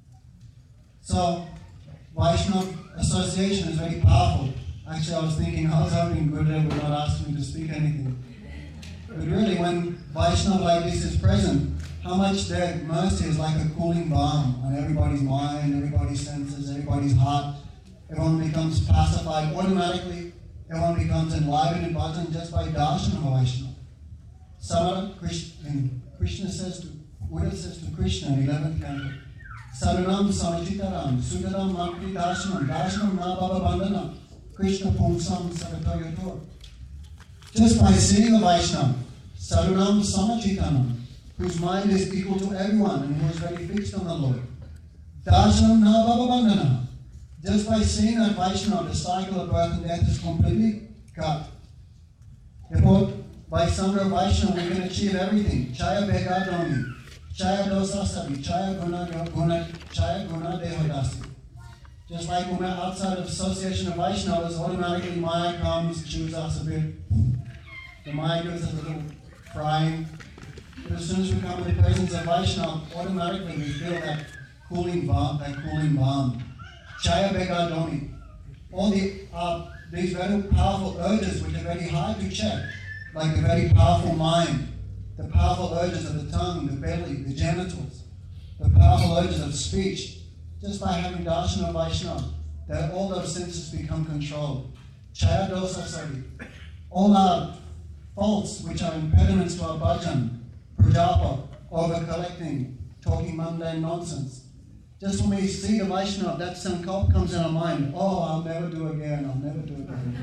So, Vaishnav association is very powerful. Actually, I was thinking, I was hoping Gurudev would not ask me to speak anything. But really, when Vaishnav like this is present, how much their mercy is like a cooling balm on everybody's mind, everybody's senses, everybody's heart. Everyone becomes pacified automatically. Everyone becomes enlivened and bhajan just by darshan of Vaishnav. Samara, Krishna, Krishna says to Buddha says to Krishna in eleventh canto, Sarunam Samachitaram, Sudaram Makti Darshanam, Darshanam Na Baba Bandana, Krishna Pumsam Sagatayator. Just by seeing a Vaishnava, Sarunam Samachitanam, whose mind is equal to everyone and who is very fixed on the Lord. Darshanam Na Baba Bandana. Just by seeing that Vaishnava, the cycle of birth and death is completely cut. Therefore, by Sangha Vaishnava, we can achieve everything. Chaya Begadoni. Chaya dosa sabi, chaya guna guna, chaya guna dehodasi. Just like when we're outside of association of Vaishnavas, automatically Maya comes, chews us a bit. The Maya gives us a little frying. But as soon as we come in the presence of Vaishnava, automatically we feel that cooling balm, that cooling balm. Chaya begadoni. All the uh, these very powerful urges which are very hard to check, like the very powerful mind. The powerful urges of the tongue, the belly, the genitals, the powerful urges of speech, just by having darshan of Vaishnava, that all those senses become controlled. Chaya dosa sari. All our faults which are impediments to our bhajan, prajapa, over collecting, talking mundane nonsense. Just when we see the Vaishnava, that sankalp comes in our mind. Oh, I'll never do again, I'll never do again.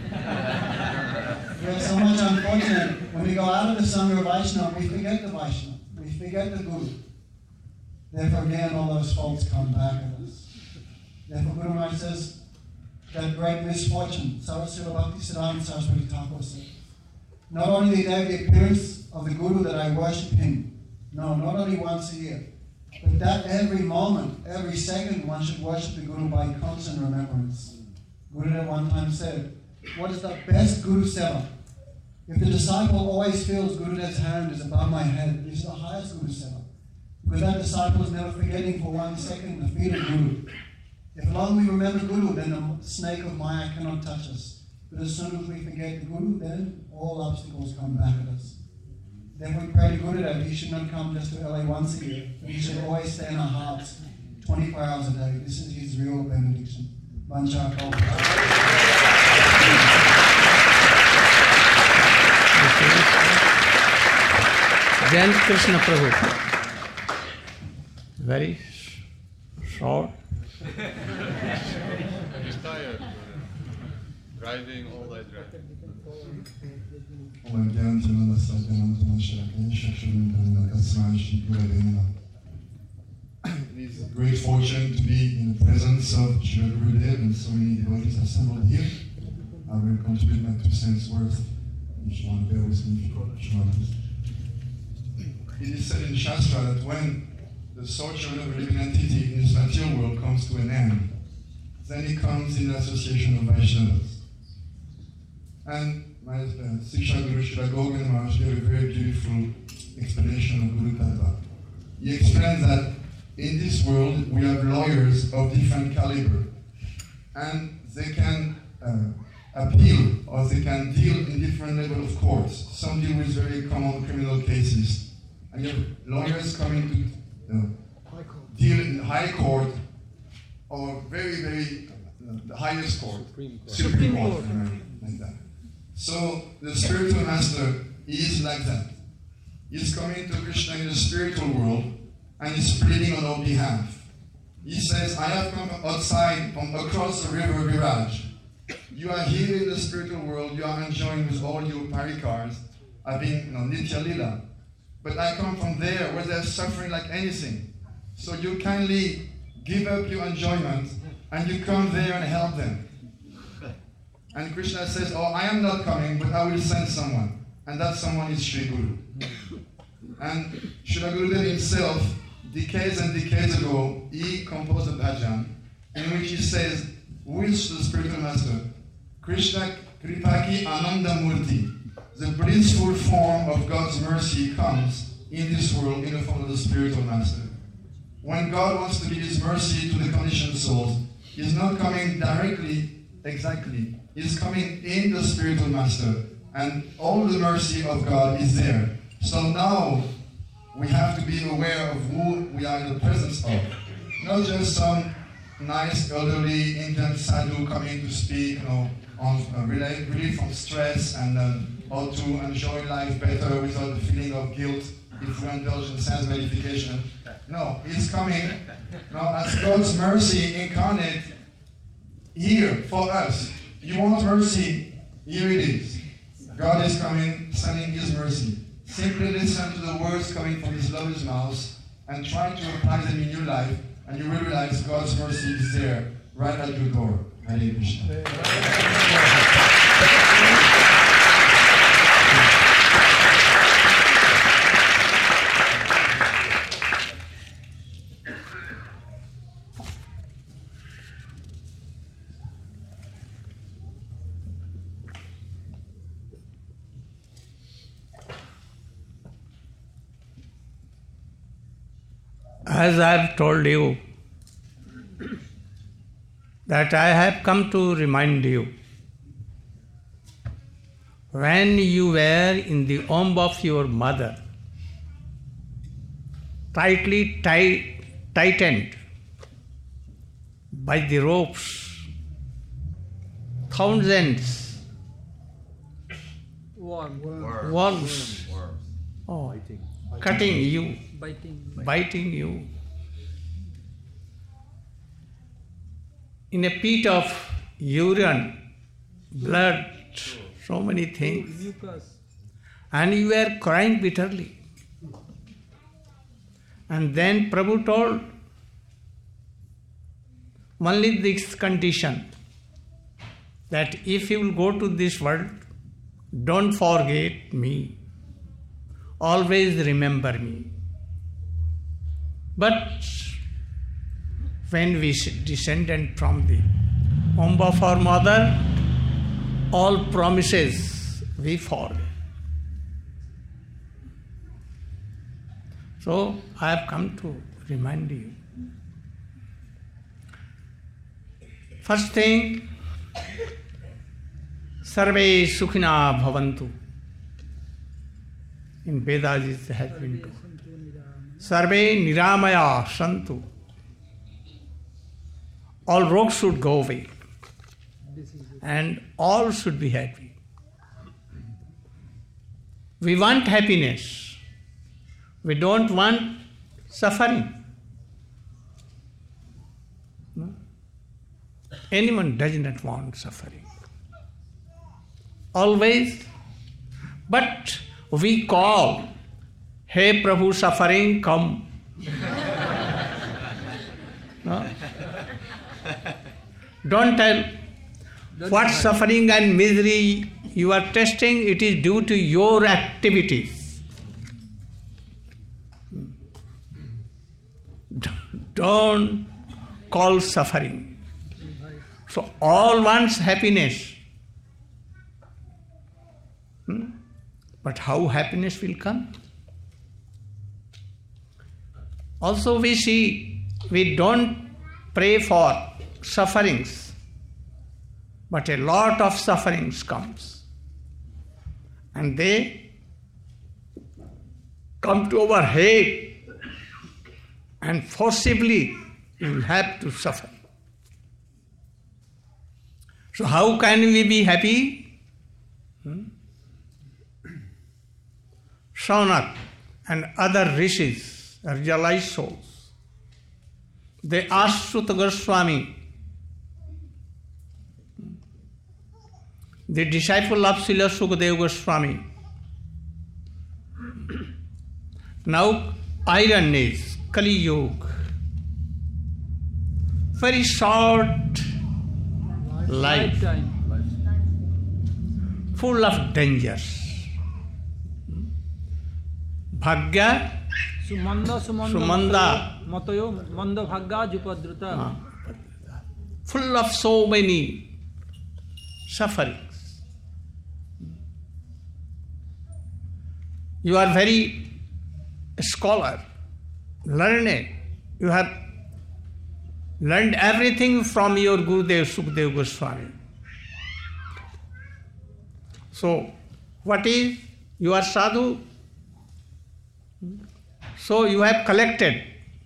We are so much unfortunate. When we go out of the Sangha of Vaishnava, we forget the Vaishnava. We forget the Guru. Therefore, again, all those faults come back at us. Therefore, Guru Maharaj says, that great misfortune, Saraswati Bhaktisiddhanta Saraswati Thakur said, not only did I have the appearance of the Guru that I worship him, no, not only once a year, but that every moment, every second, one should worship the Guru by constant remembrance. Gurudev one time said, what is the best Guru Seva? If the disciple always feels Gurudev's hand is above my head, this is the highest Guru Seva. Because that disciple is never forgetting for one second the feet of Guru. If long we remember Guru, then the snake of Maya cannot touch us. But as soon as we forget the Guru, then all obstacles come back at us. Then we pray to Gurudev, he should not come just to L A once a year, but he should always stay in our hearts twenty-four hours a day. This is his real benediction. Vancha Kalpa. Jain Krishna Prabhu. Very short. He's tired. Driving all that driving. It is a great fortune to be in the presence of Srila Gurudev and so many devotees assembled here. I will contribute my two cents worth if you want to bear with me. It is said in Shastra that when the sojourn of a living entity in this material world comes to an end, then he comes in association of Vaishnavas. And my uh, Siksha Guru Srila Govind Maharaj gave a very beautiful explanation of Guru Tattva. He explains that in this world we have lawyers of different caliber, and they can uh, appeal or they can deal in different level of courts. Some deal with very common criminal cases, and you have lawyers coming to uh, deal in the high court or very, very uh, the highest court, Supreme Court, Supreme Court, Court. Uh, like that. So the spiritual master is like that. He's coming to Krishna in the spiritual world and he's pleading on our behalf. He says, I have come outside from across the river Viraj. You are here in the spiritual world, you are enjoying with all your parikars, having you know, Nitya Lila. But I come from there where they're suffering like anything. So you kindly give up your enjoyment and you come there and help them. And Krishna says, oh, I am not coming, but I will send someone. And that someone is Sri Guru. And Srila Gurudev himself, decades and decades ago, he composed a bhajan in which he says, who is the spiritual master? Krishna Kripaki Ananda Murti. The blissful form of God's mercy comes in this world in the form of the spiritual master. When God wants to give his mercy to the conditioned souls, he's not coming directly, exactly. He's coming in the spiritual master. And all the mercy of God is there. So now we have to be aware of who we are in the presence of. Not just some nice elderly Indian sadhu coming to speak, you know, on uh, relief, relief from stress and um, how to enjoy life better without the feeling of guilt if we indulge in sense gratification. No, he's coming now as God's mercy incarnate here for us. You want mercy? Here it is. God is coming, sending his mercy. Simply listen to the words coming from his lover's mouth and try to apply them in your life, and you will realize God's mercy is there, right at your door. Hare Krishna. As I have told you, that I have come to remind you, when you were in the womb of your mother, tightly tight, tightened by the ropes, thousands, Worm. Worms. worms, Worms. oh, Biting. cutting you, Biting. biting you, in a pit of urine, blood, so many things, Mucus. and you were crying bitterly. And then Prabhu told, only this condition, that if you will go to this world, don't forget me, always remember me. But when we descended from the womb of our mother, all promises we forget. So I have come to remind you. First thing, Sarve Sukhina Bhavantu. In Vedas it has been told. Sarve Niramaya Santu. All rogues should go away. And all should be happy. We want happiness. We don't want suffering. No? Anyone does not want suffering. Always. But we call, Hey Prabhu, suffering, come. No? Don't tell what suffering and misery you are testing, it is due to your activities. Don't call suffering. So all wants happiness. Hmm? But how happiness will come? Also we see, we don't pray for sufferings, but a lot of sufferings comes. And they come to our head and forcibly you will have to suffer. So how can we be happy? Hmm? Shaunak and other rishis, realized souls, they asked Suta Goswami, the disciple of Srila Sukadeva Goswami. Now iron is Kali Yuga, very short life, Lifetime. full of dangers. Bhagya, Sumanda sumanda Sumanda. matayo manda bhagya jupadruta. ah, full of so many sufferings. You are very scholar, learned. You have learned everything from your Gurudev Sukadeva Goswami. So, what is? You are sadhu. So you have collected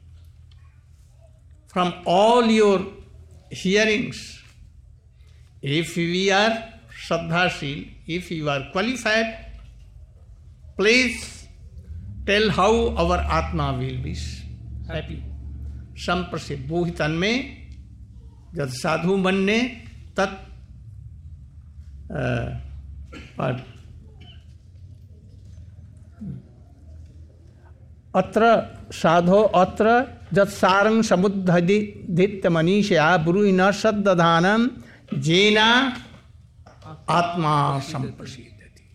from all your hearings. If we are Shraddhashil, if you are qualified, please tell how our Atma will be happy. Samprase bohitan me jad sadhu manne tat uh, but अत्र साधो अत्र जत सारंग समुद्धदित मनीषया ब्रूहिना सद्दधानम जेना आत्मा संप्रसिद्धति.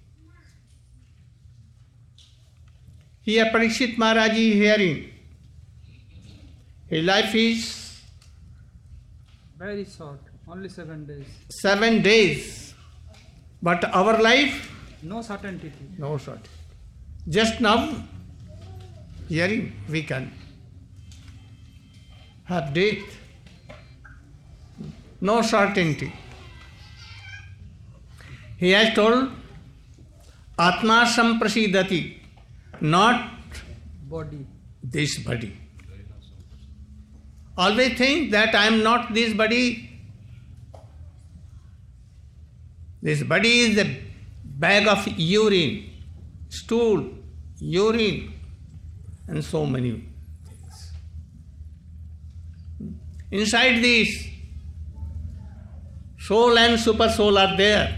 Here Parikshit Maharaj is hearing. His life is Very short, only seven days. seven days. But our life, No certainty. no short. Just now, hearing, we can have death. No certainty. He has told, Atma samprasidati, not Body. this body. Always think that I am not this body. This body is a bag of urine, stool, urine, and so many things. Inside this, soul and super soul are there.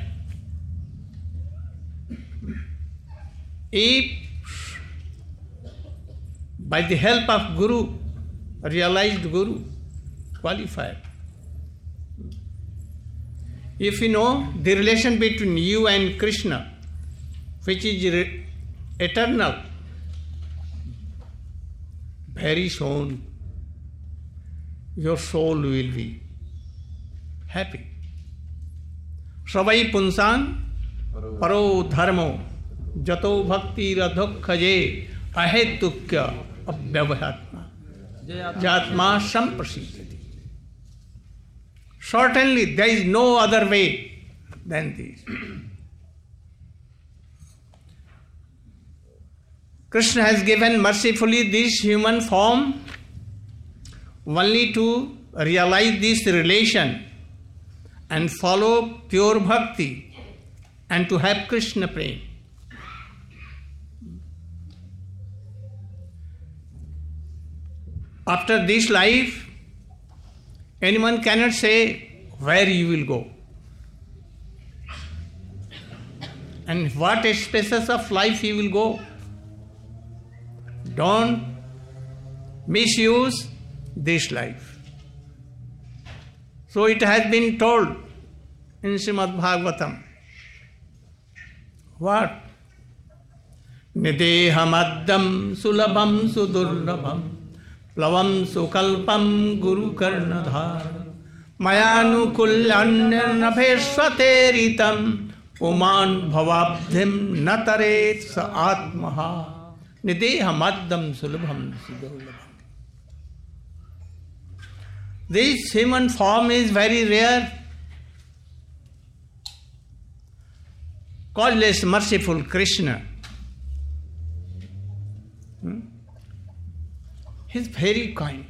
If by the help of Guru, realized Guru, qualified, if you know the relation between you and Krishna, which is re- eternal, very soon your soul will be happy. Savai punsan paro dharmo jato bhakti radhokhaje ahetukya abhyavahatma jatma samprasidhati. Certainly there is no other way than this. Krishna has given mercifully this human form only to realize this relation and follow pure bhakti and to have Krishna prema. After this life, anyone cannot say where you will go and what spaces of life you will go. Don't misuse this life. So it has been told in Srimad Bhagavatam. What? Nidehamaddam sulabham sudurlabham plavam sukalpam guru karnadhar Mayanukulyannabhesvateritam Uman bhavabdhim nataret sa atmaha Nideha maddam sulabham sidolabham. This human form is very rare. Causeless, merciful Krishna. Hmm? He is very kind.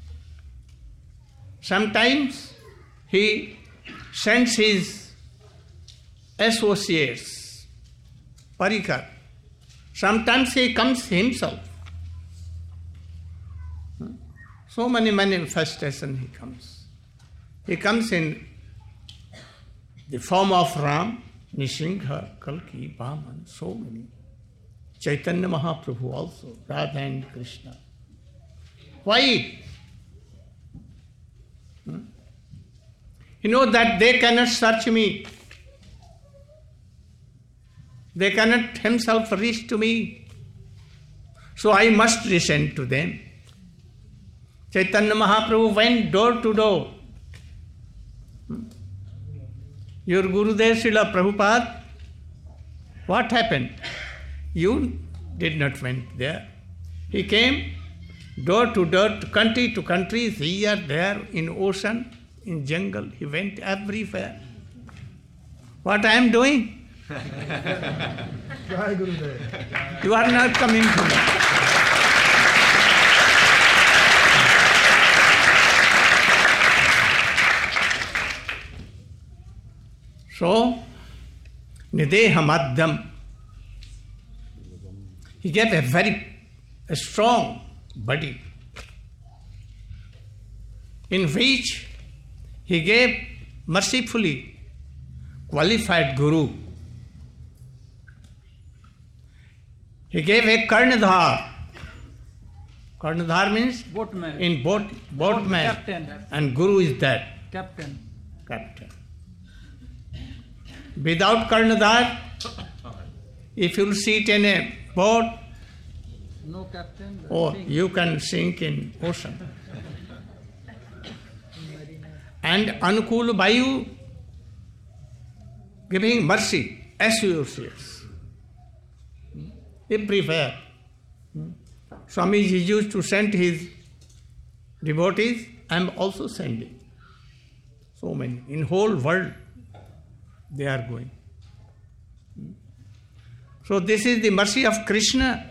Sometimes he sends his associates, parikar. Sometimes he comes himself. So many manifestations he comes. He comes in the form of Ram, Nisingha, Kalki, Vaman, so many. Chaitanya Mahaprabhu also, Radha and Krishna. Why? Hmm? You know that they cannot search me. They cannot himself reach to me. So I must listen to them. Chaitanya Mahaprabhu went door to door. Your Gurudev Srila Prabhupada, what happened? You did not went there. He came door to door, country to country, here, there, in ocean, in jungle. He went everywhere. What I am doing? You are not coming to me. So, Nideha Madhyam. He gave a very a strong body, in which he gave mercifully qualified Guru. He gave a Karnadhar. Karnadhar means Boatman. in boat, boatman. Captain. And Guru is that. Captain. Captain. Without Karnadhar, if you sit in a boat, No captain. oh, sink. you can sink in ocean. And Anukul Vayu giving mercy, associates. Everywhere. Swamiji used to send his devotees. I am also sending. So many. In whole world they are going. So this is the mercy of Krishna.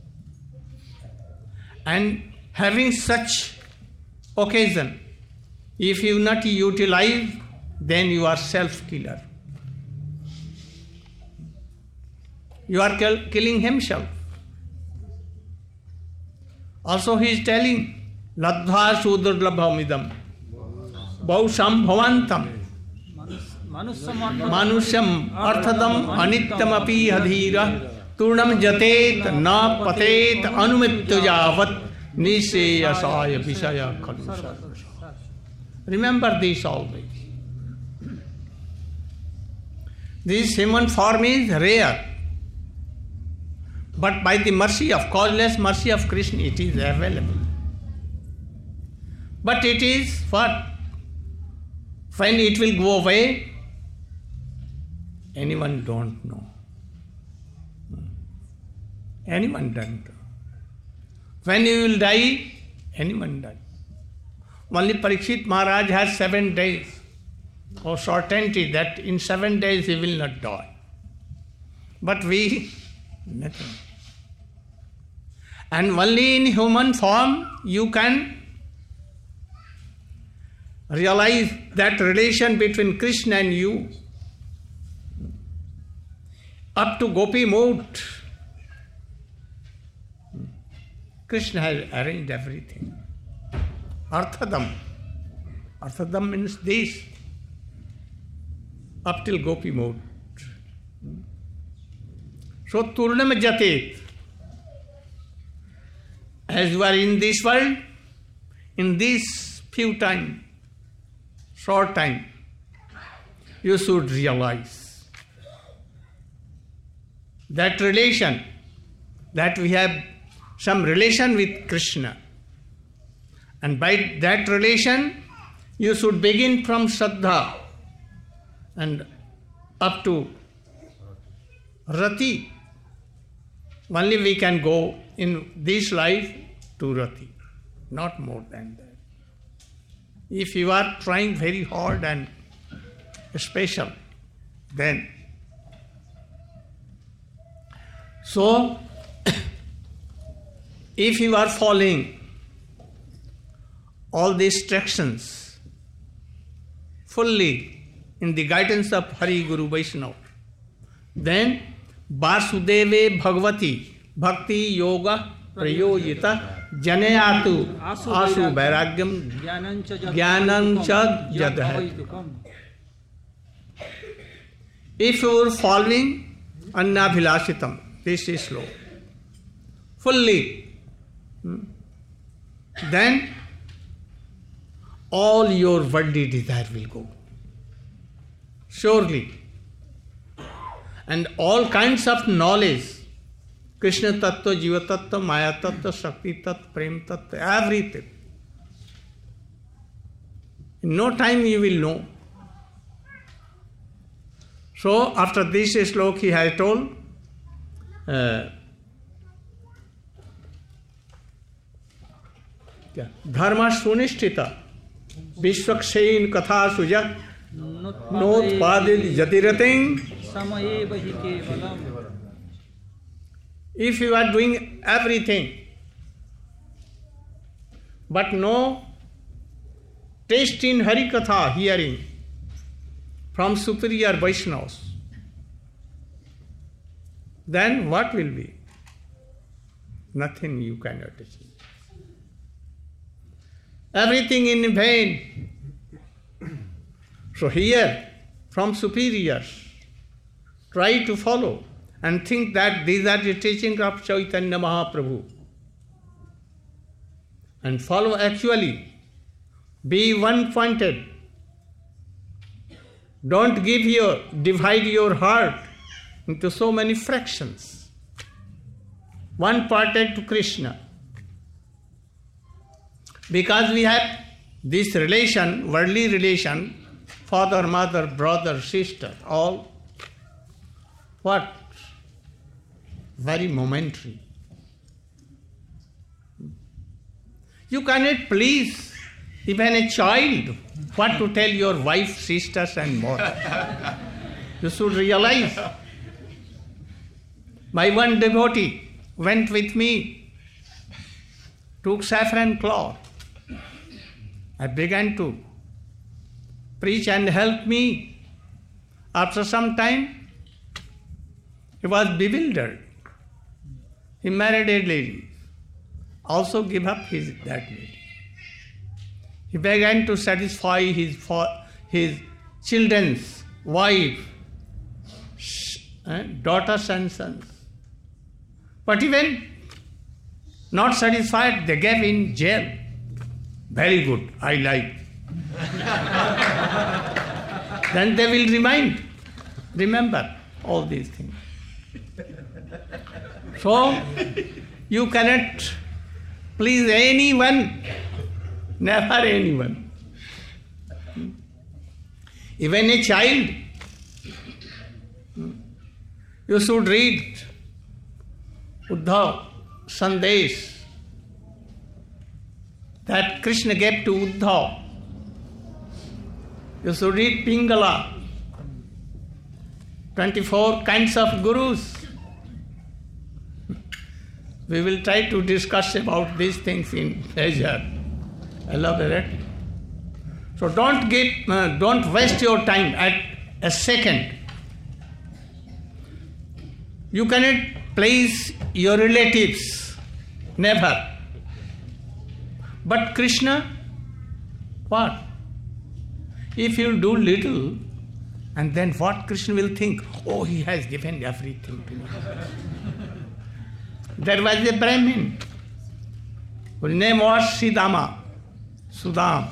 And having such occasion, if you not utilize, then you are self-killer. You are kill, killing himself. Also he is telling, Ladha sudurlabhamidam, Bausham bhavantam, Manusyam arthadam anityam api adhira, Turnam jatet na patet anumityajavat niseyasaya visaya khalusha. Remember this always. This human form is rare. But by the mercy of, causeless mercy of Krishna, it is available. But it is what? When it will go away, anyone don't know. Anyone don't know. When you will die, anyone dies. Only Parikshit Maharaj has seven days of certainty that in seven days he will not die. But we, nothing. And only in human form you can realize that relation between Krishna and you. Up to Gopi mode, Krishna has arranged everything. Arthadam. Arthadam means this. Up till Gopi mode. So Turnam Jatet. As you are in this world, in this few time, short time, you should realize that relation, that we have some relation with Krishna. And by that relation, You should begin from Shraddha and up to Rati. Only we can go in this life to Rati, not more than that. If you are trying very hard and special, then. So, if you are following all these instructions fully in the guidance of Hari Guru Vaishnava, then Vasudeve Bhagavati Bhakti Yoga Prayojita Janayatu Asu Vairagyam Jnanancha Jadha. If you are following Annabhilashitam, this is slow, fully, then all your worldly desire will go. Surely. And all kinds of knowledge, Krishna Tattva, Jiva Tattva, Maya Tattva, Shakti Tattva, Prem Tattva, everything. In no time you will know. So after this slok he has told, uh, Dharma Sunishtita Vishwaksein Katha Sujat Notpadid Jatirating. If you are doing everything, but no taste in Hari Katha hearing from superior Vaishnavas, then what will be? Nothing you cannot achieve. Everything in vain. So here, from superiors, try to follow and think that these are the teachings of Chaitanya Mahaprabhu. And follow actually. Be one-pointed. Don't give your, divide your heart into so many fractions. One-parted to Krishna. Because we have this relation, worldly relation, father, mother, brother, sister, all what? Very momentary. You cannot please even a child what to tell your wife, sisters and more. You should realize. My one devotee went with me, took saffron cloth. I began to preach and help me. After some time, he was bewildered. He married a lady, also gave up his that lady. He began to satisfy his for his children's wife, eh, daughters and sons. But even not satisfied, they gave in jail. Very good, I like. Then they will remind, remember all these things. So, you cannot please anyone, never anyone. Even a child, you should read Uddhav Sandesh that Krishna gave to Uddhav. You should read Pingala, twenty-four kinds of gurus. We will try to discuss about these things in leisure, elaborate. So don't give, uh, don't waste your time at a second. You cannot please your relatives, never. But Krishna, what? If you do little, and then what Krishna will think? Oh, he has given everything to me. There was a Brahmin whose name was Sudama. Sudam.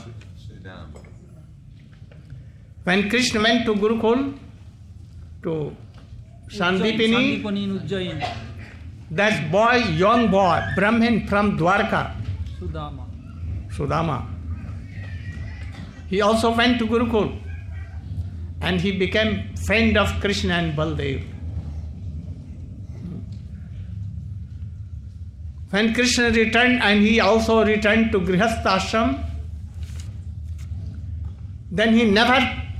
When Krishna went to Gurukul, to Sandipini, Ujjain, that boy, young boy, Brahmin from Dwarka, Sudama. Sudama, he also went to Gurukul and he became friend of Krishna and Baldev. When Krishna returned and he also returned to Grihastha Ashram, then he never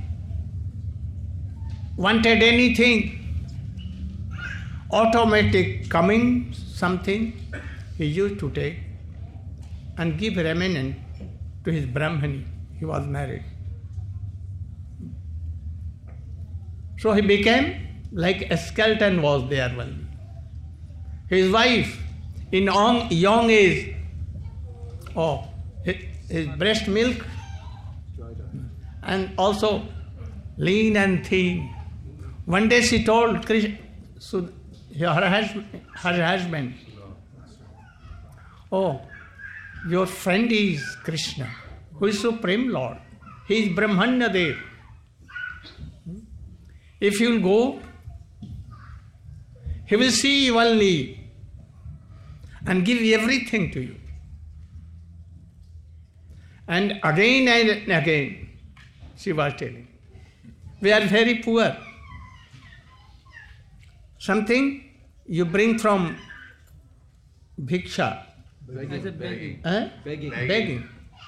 wanted anything automatic coming, something he used to take and give remnant to his Brahmani. He was married. So he became like a skeleton was there only. His wife, in young, young age, oh, his, his breast milk, and also lean and thin. One day she told Krishna, so her husband, her husband, oh, your friend is Krishna, who is Supreme Lord. He is Brahmanya Dev. If you will go, he will see you only and give everything to you. And again and again, she was telling, we are very poor. Something you bring from bhiksha. Begging. Begging. Eh? Begging. Begging.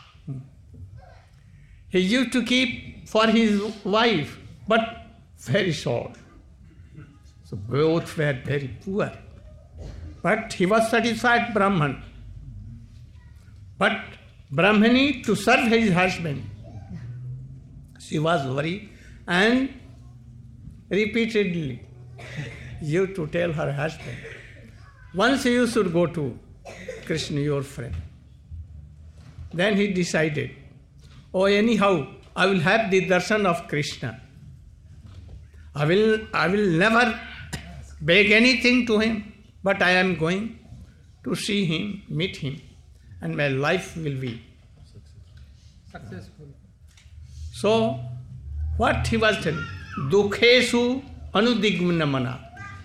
He used to keep for his wife, but very short. So both were very poor. But he was satisfied Brahman. But Brahmani, to serve his husband, she was worried and repeatedly used to tell her husband, once you should go to Krishna, your friend. Then he decided, oh, anyhow, I will have the darshan of Krishna. I will, I will never beg anything to him, but I am going to see him, meet him, and my life will be Successful. So, what he was telling, Dukhesu anudigmana mana,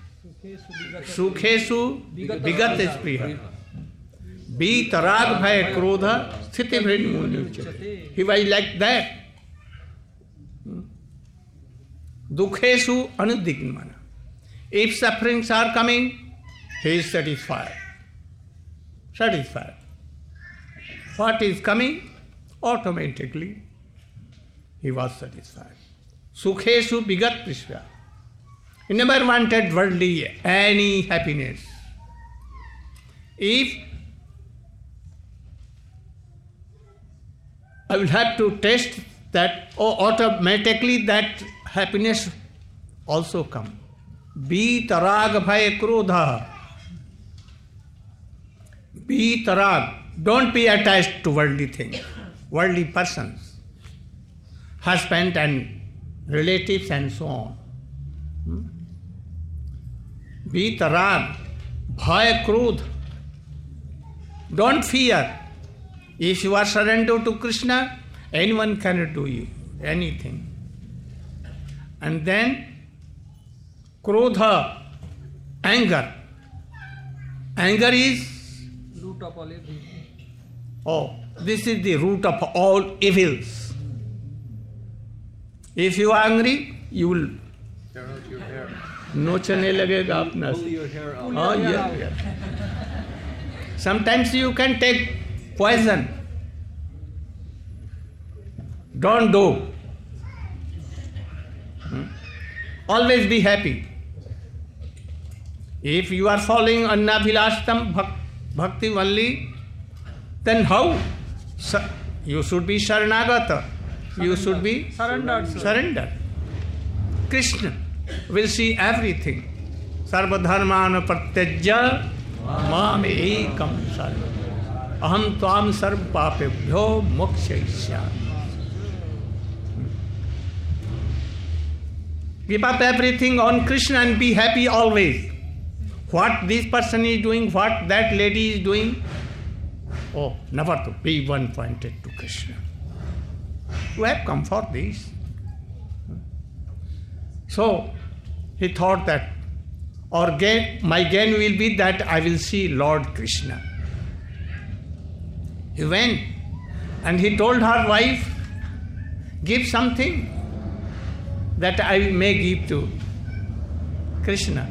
Sukhesu vigat spriha, Vitarag bhaya krodha sthiti vrinmunyuchyate. He was like that. Dukhesu anudigmana. If sufferings are coming, he is satisfied. Satisfied. What is coming? Automatically, he was satisfied. Sukhesu vigat prishya. He never wanted worldly any happiness. If I will have to test that, oh, automatically that happiness also come. Vitarag bhaya krodha. Vitarag. Don't be attached to worldly things, worldly persons, husband and relatives and so on. Hmm? Vitarag bhaya krodha. Don't fear. If you are surrendered to Krishna, anyone cannot do you anything. And then krodha, anger. Anger is, Root of all evil. oh, this is the root of all evils. If you are angry, you will नोचने लगेगा अपना से. Oh, yes, yes. Sometimes you can take poison. Don't do. Hmm? Always be happy. If you are following Annabhilastam Bhakti only, then how? You should be Sharanagata. You should be Surrendered. surrendered. Krishna will see everything. Sarvadharmana pratyajya mam ekam sarva. Aham tvam sarva papebhyo mokshayishyami. Give up everything on Krishna and be happy always. What this person is doing, what that lady is doing, oh, never to be one pointed to Krishna. You have come for this. So, he thought that, or gain, my gain will be that I will see Lord Krishna. He went and he told her wife, give something that I may give to Krishna.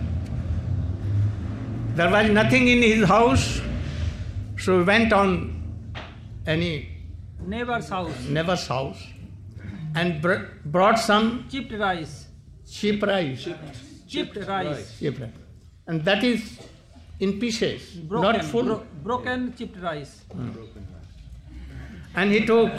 There was nothing in his house, so he went on any Neighbor's house. neighbor's house and br- brought some Chipped rice. cheap rice. Chipped rice. Cheap rice. And that is in pieces, Broken. not full. bro- broken chipped rice. And he took,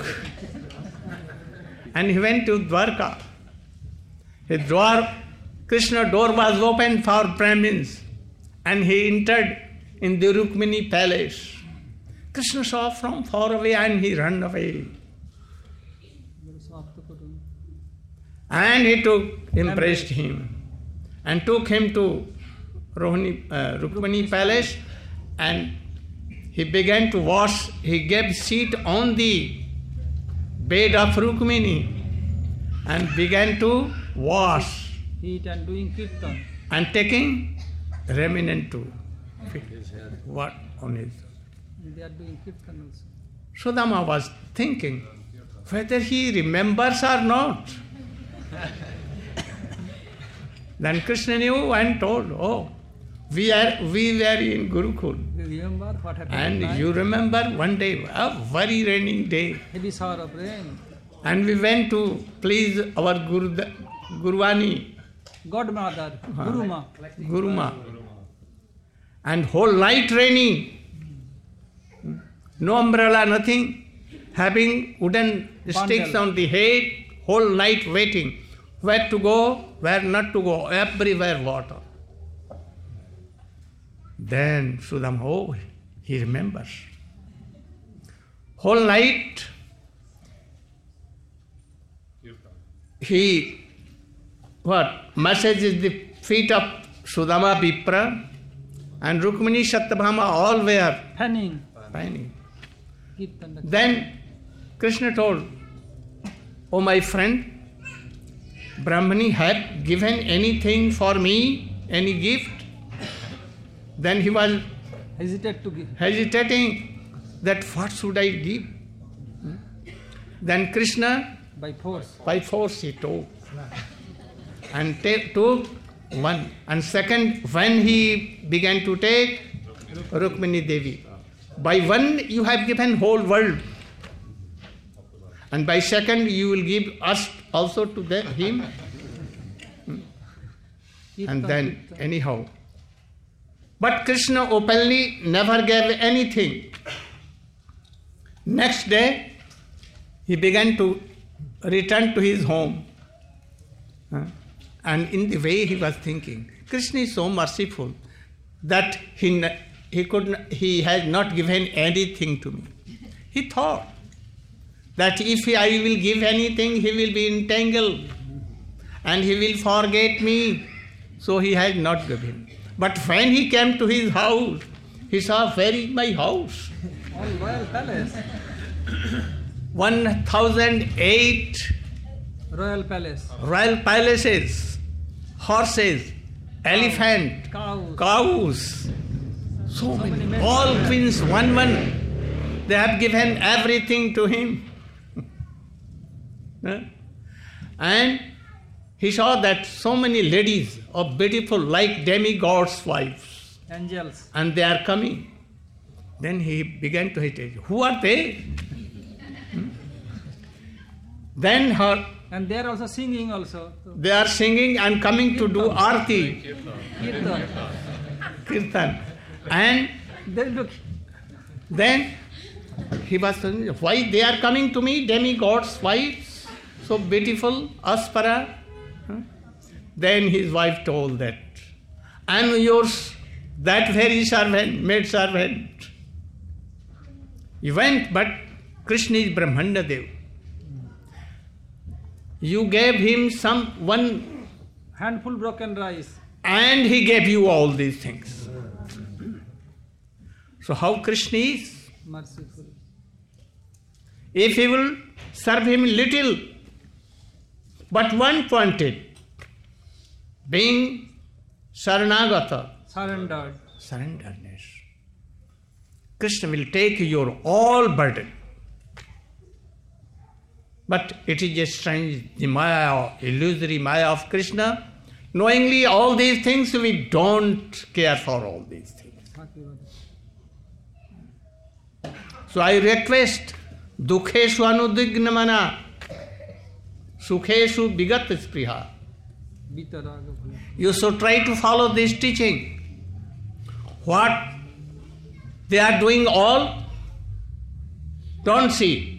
and he went to Dwarka. His door, Krishna door was open for Brahmins, and he entered in the Rukmini palace. Krishna saw from far away and he ran away. And he took, embraced him, and took him to Rohini, uh, Rukmini palace, and he began to wash. He gave seat on the bed of Rukmini and began to wash Eat and doing kirtan. and taking remnant to fit what on his. They are doing kirtan also. Sudama was thinking whether he remembers or not. Then Krishna knew and told, oh, we are we were in Gurukul. You remember what happened? And at night? you remember one day, a very raining day, Heavy shower of rain. and we went to please our Guru, Guruvani, Godmother, Guru Ma. Guruma. And whole night raining. No umbrella, nothing. Having wooden sticks on the head, whole night waiting. Where to go, where not to go, everywhere water. Then Sudama, oh, he remembers. Whole night he, what, massages the feet of Sudama Vipra, and Rukmini Satyabhama all were Fanning. pining. Kirtan. Then Krishna told, oh my friend, Brahmani had given anything for me, any gift? Then he was Hesitate to give. hesitating that what should I give? Hmm? Then Krishna, By force. by force he took. And take, took one. And second, when he began to take Rukmini Devi, by one you have given whole world. And by second you will give us also to the, him. And then anyhow. But Krishna openly never gave anything. Next day he began to return to his home. Huh? And in the way he was thinking, Krishna is so merciful that he, he, could, not- he has not given anything to me. He thought that if I will give anything, he will be entangled and he will forget me. So he has not given. But when he came to his house, he saw, where is my house? All royal palace. one thousand eight Royal palace. royal palaces, horses, elephant, Cows. cows, so many, many all men. queens, one one. They have given everything to him. Huh? And he saw that so many ladies are beautiful like demigods' wives, Angels. and they are coming. Then he began to hesitate. Who are they? Hmm? Then her, And they are also singing also. they are singing and coming to do arti, Kirtan. kirtan. And Then look, then he was saying, why they are coming to me, demigods' wives, so beautiful, aspara. Huh? Then his wife told that, I am yours, that very servant, maid servant. He went, but Krishna is Brahmanda Dev. You gave him some one, handful broken rice. and he gave you all these things. So how Krishna is? Merciful. If he will serve him little, but one pointed, being Saranagata, Surrendered. surrenderness, Krishna will take your all burden. But it is a strange, the Maya, illusory Maya of Krishna. Knowingly all these things, we don't care for all these things. So I request, dukheshu anudigna mana, sukheshu bigat spriha. You should try to follow this teaching. What they are doing all, don't see.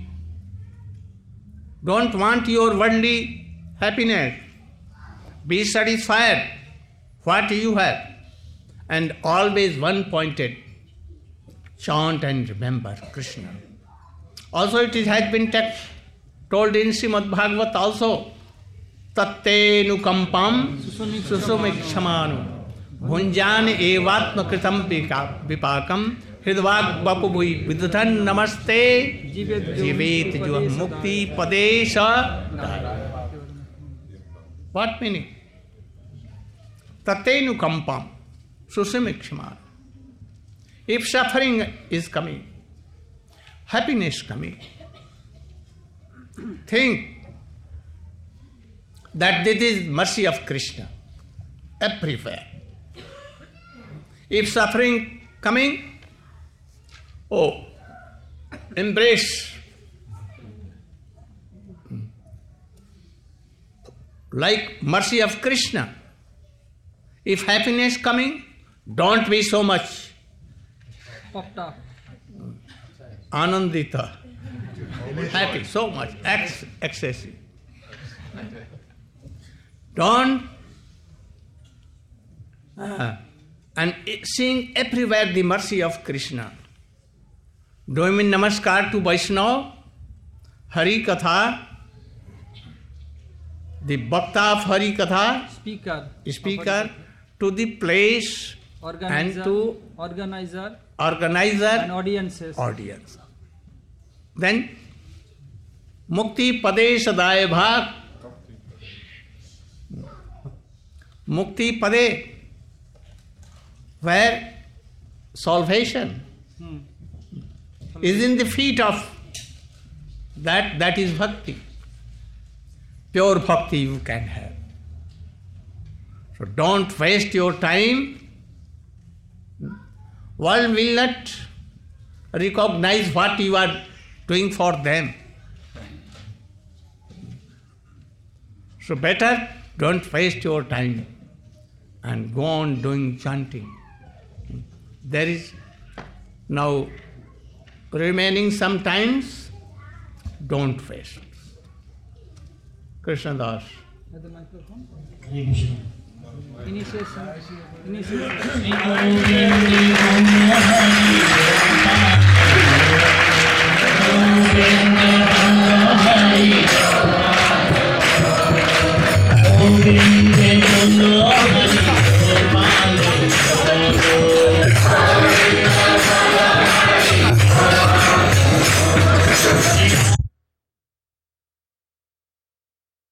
Don't want your worldly happiness. Be satisfied what you have. And always one-pointed. Chant and remember Krishna. Also it is, has been te- told in Srimad Bhagavat also. Tatte nukampam susumikṣamanu bhunjan evatma kritam vipakam hridvag vapubhui vidhan namaste jivet juah mukti padesha. What meaning? Tatte nukampam susumikṣamanu. If suffering is coming, happiness coming, think that this is mercy of Krishna everywhere. If suffering coming, oh, embrace. Like mercy of Krishna. If happiness coming, don't be so much anandita, happy, so much, ex- excessive. Don't uh, and seeing everywhere the mercy of Krishna. Doing namaskar to Vaishnava, Hari Katha, the Bhakta of Hari Katha, speaker, speaker to the place organizer, and to organizer, organizer and audiences. audience. Then Mukti Pade Sadaya Bhag. Mukti Pade, where salvation Hmm. is in the feet of that, that is bhakti. Pure bhakti you can have. So don't waste your time. World will not recognize what you are doing for them. So better don't waste your time and go on doing chanting. There is now remaining sometimes, don't waste. Krishna Das. At the microphone. Hare Krishna. Initiation. Initiation. Om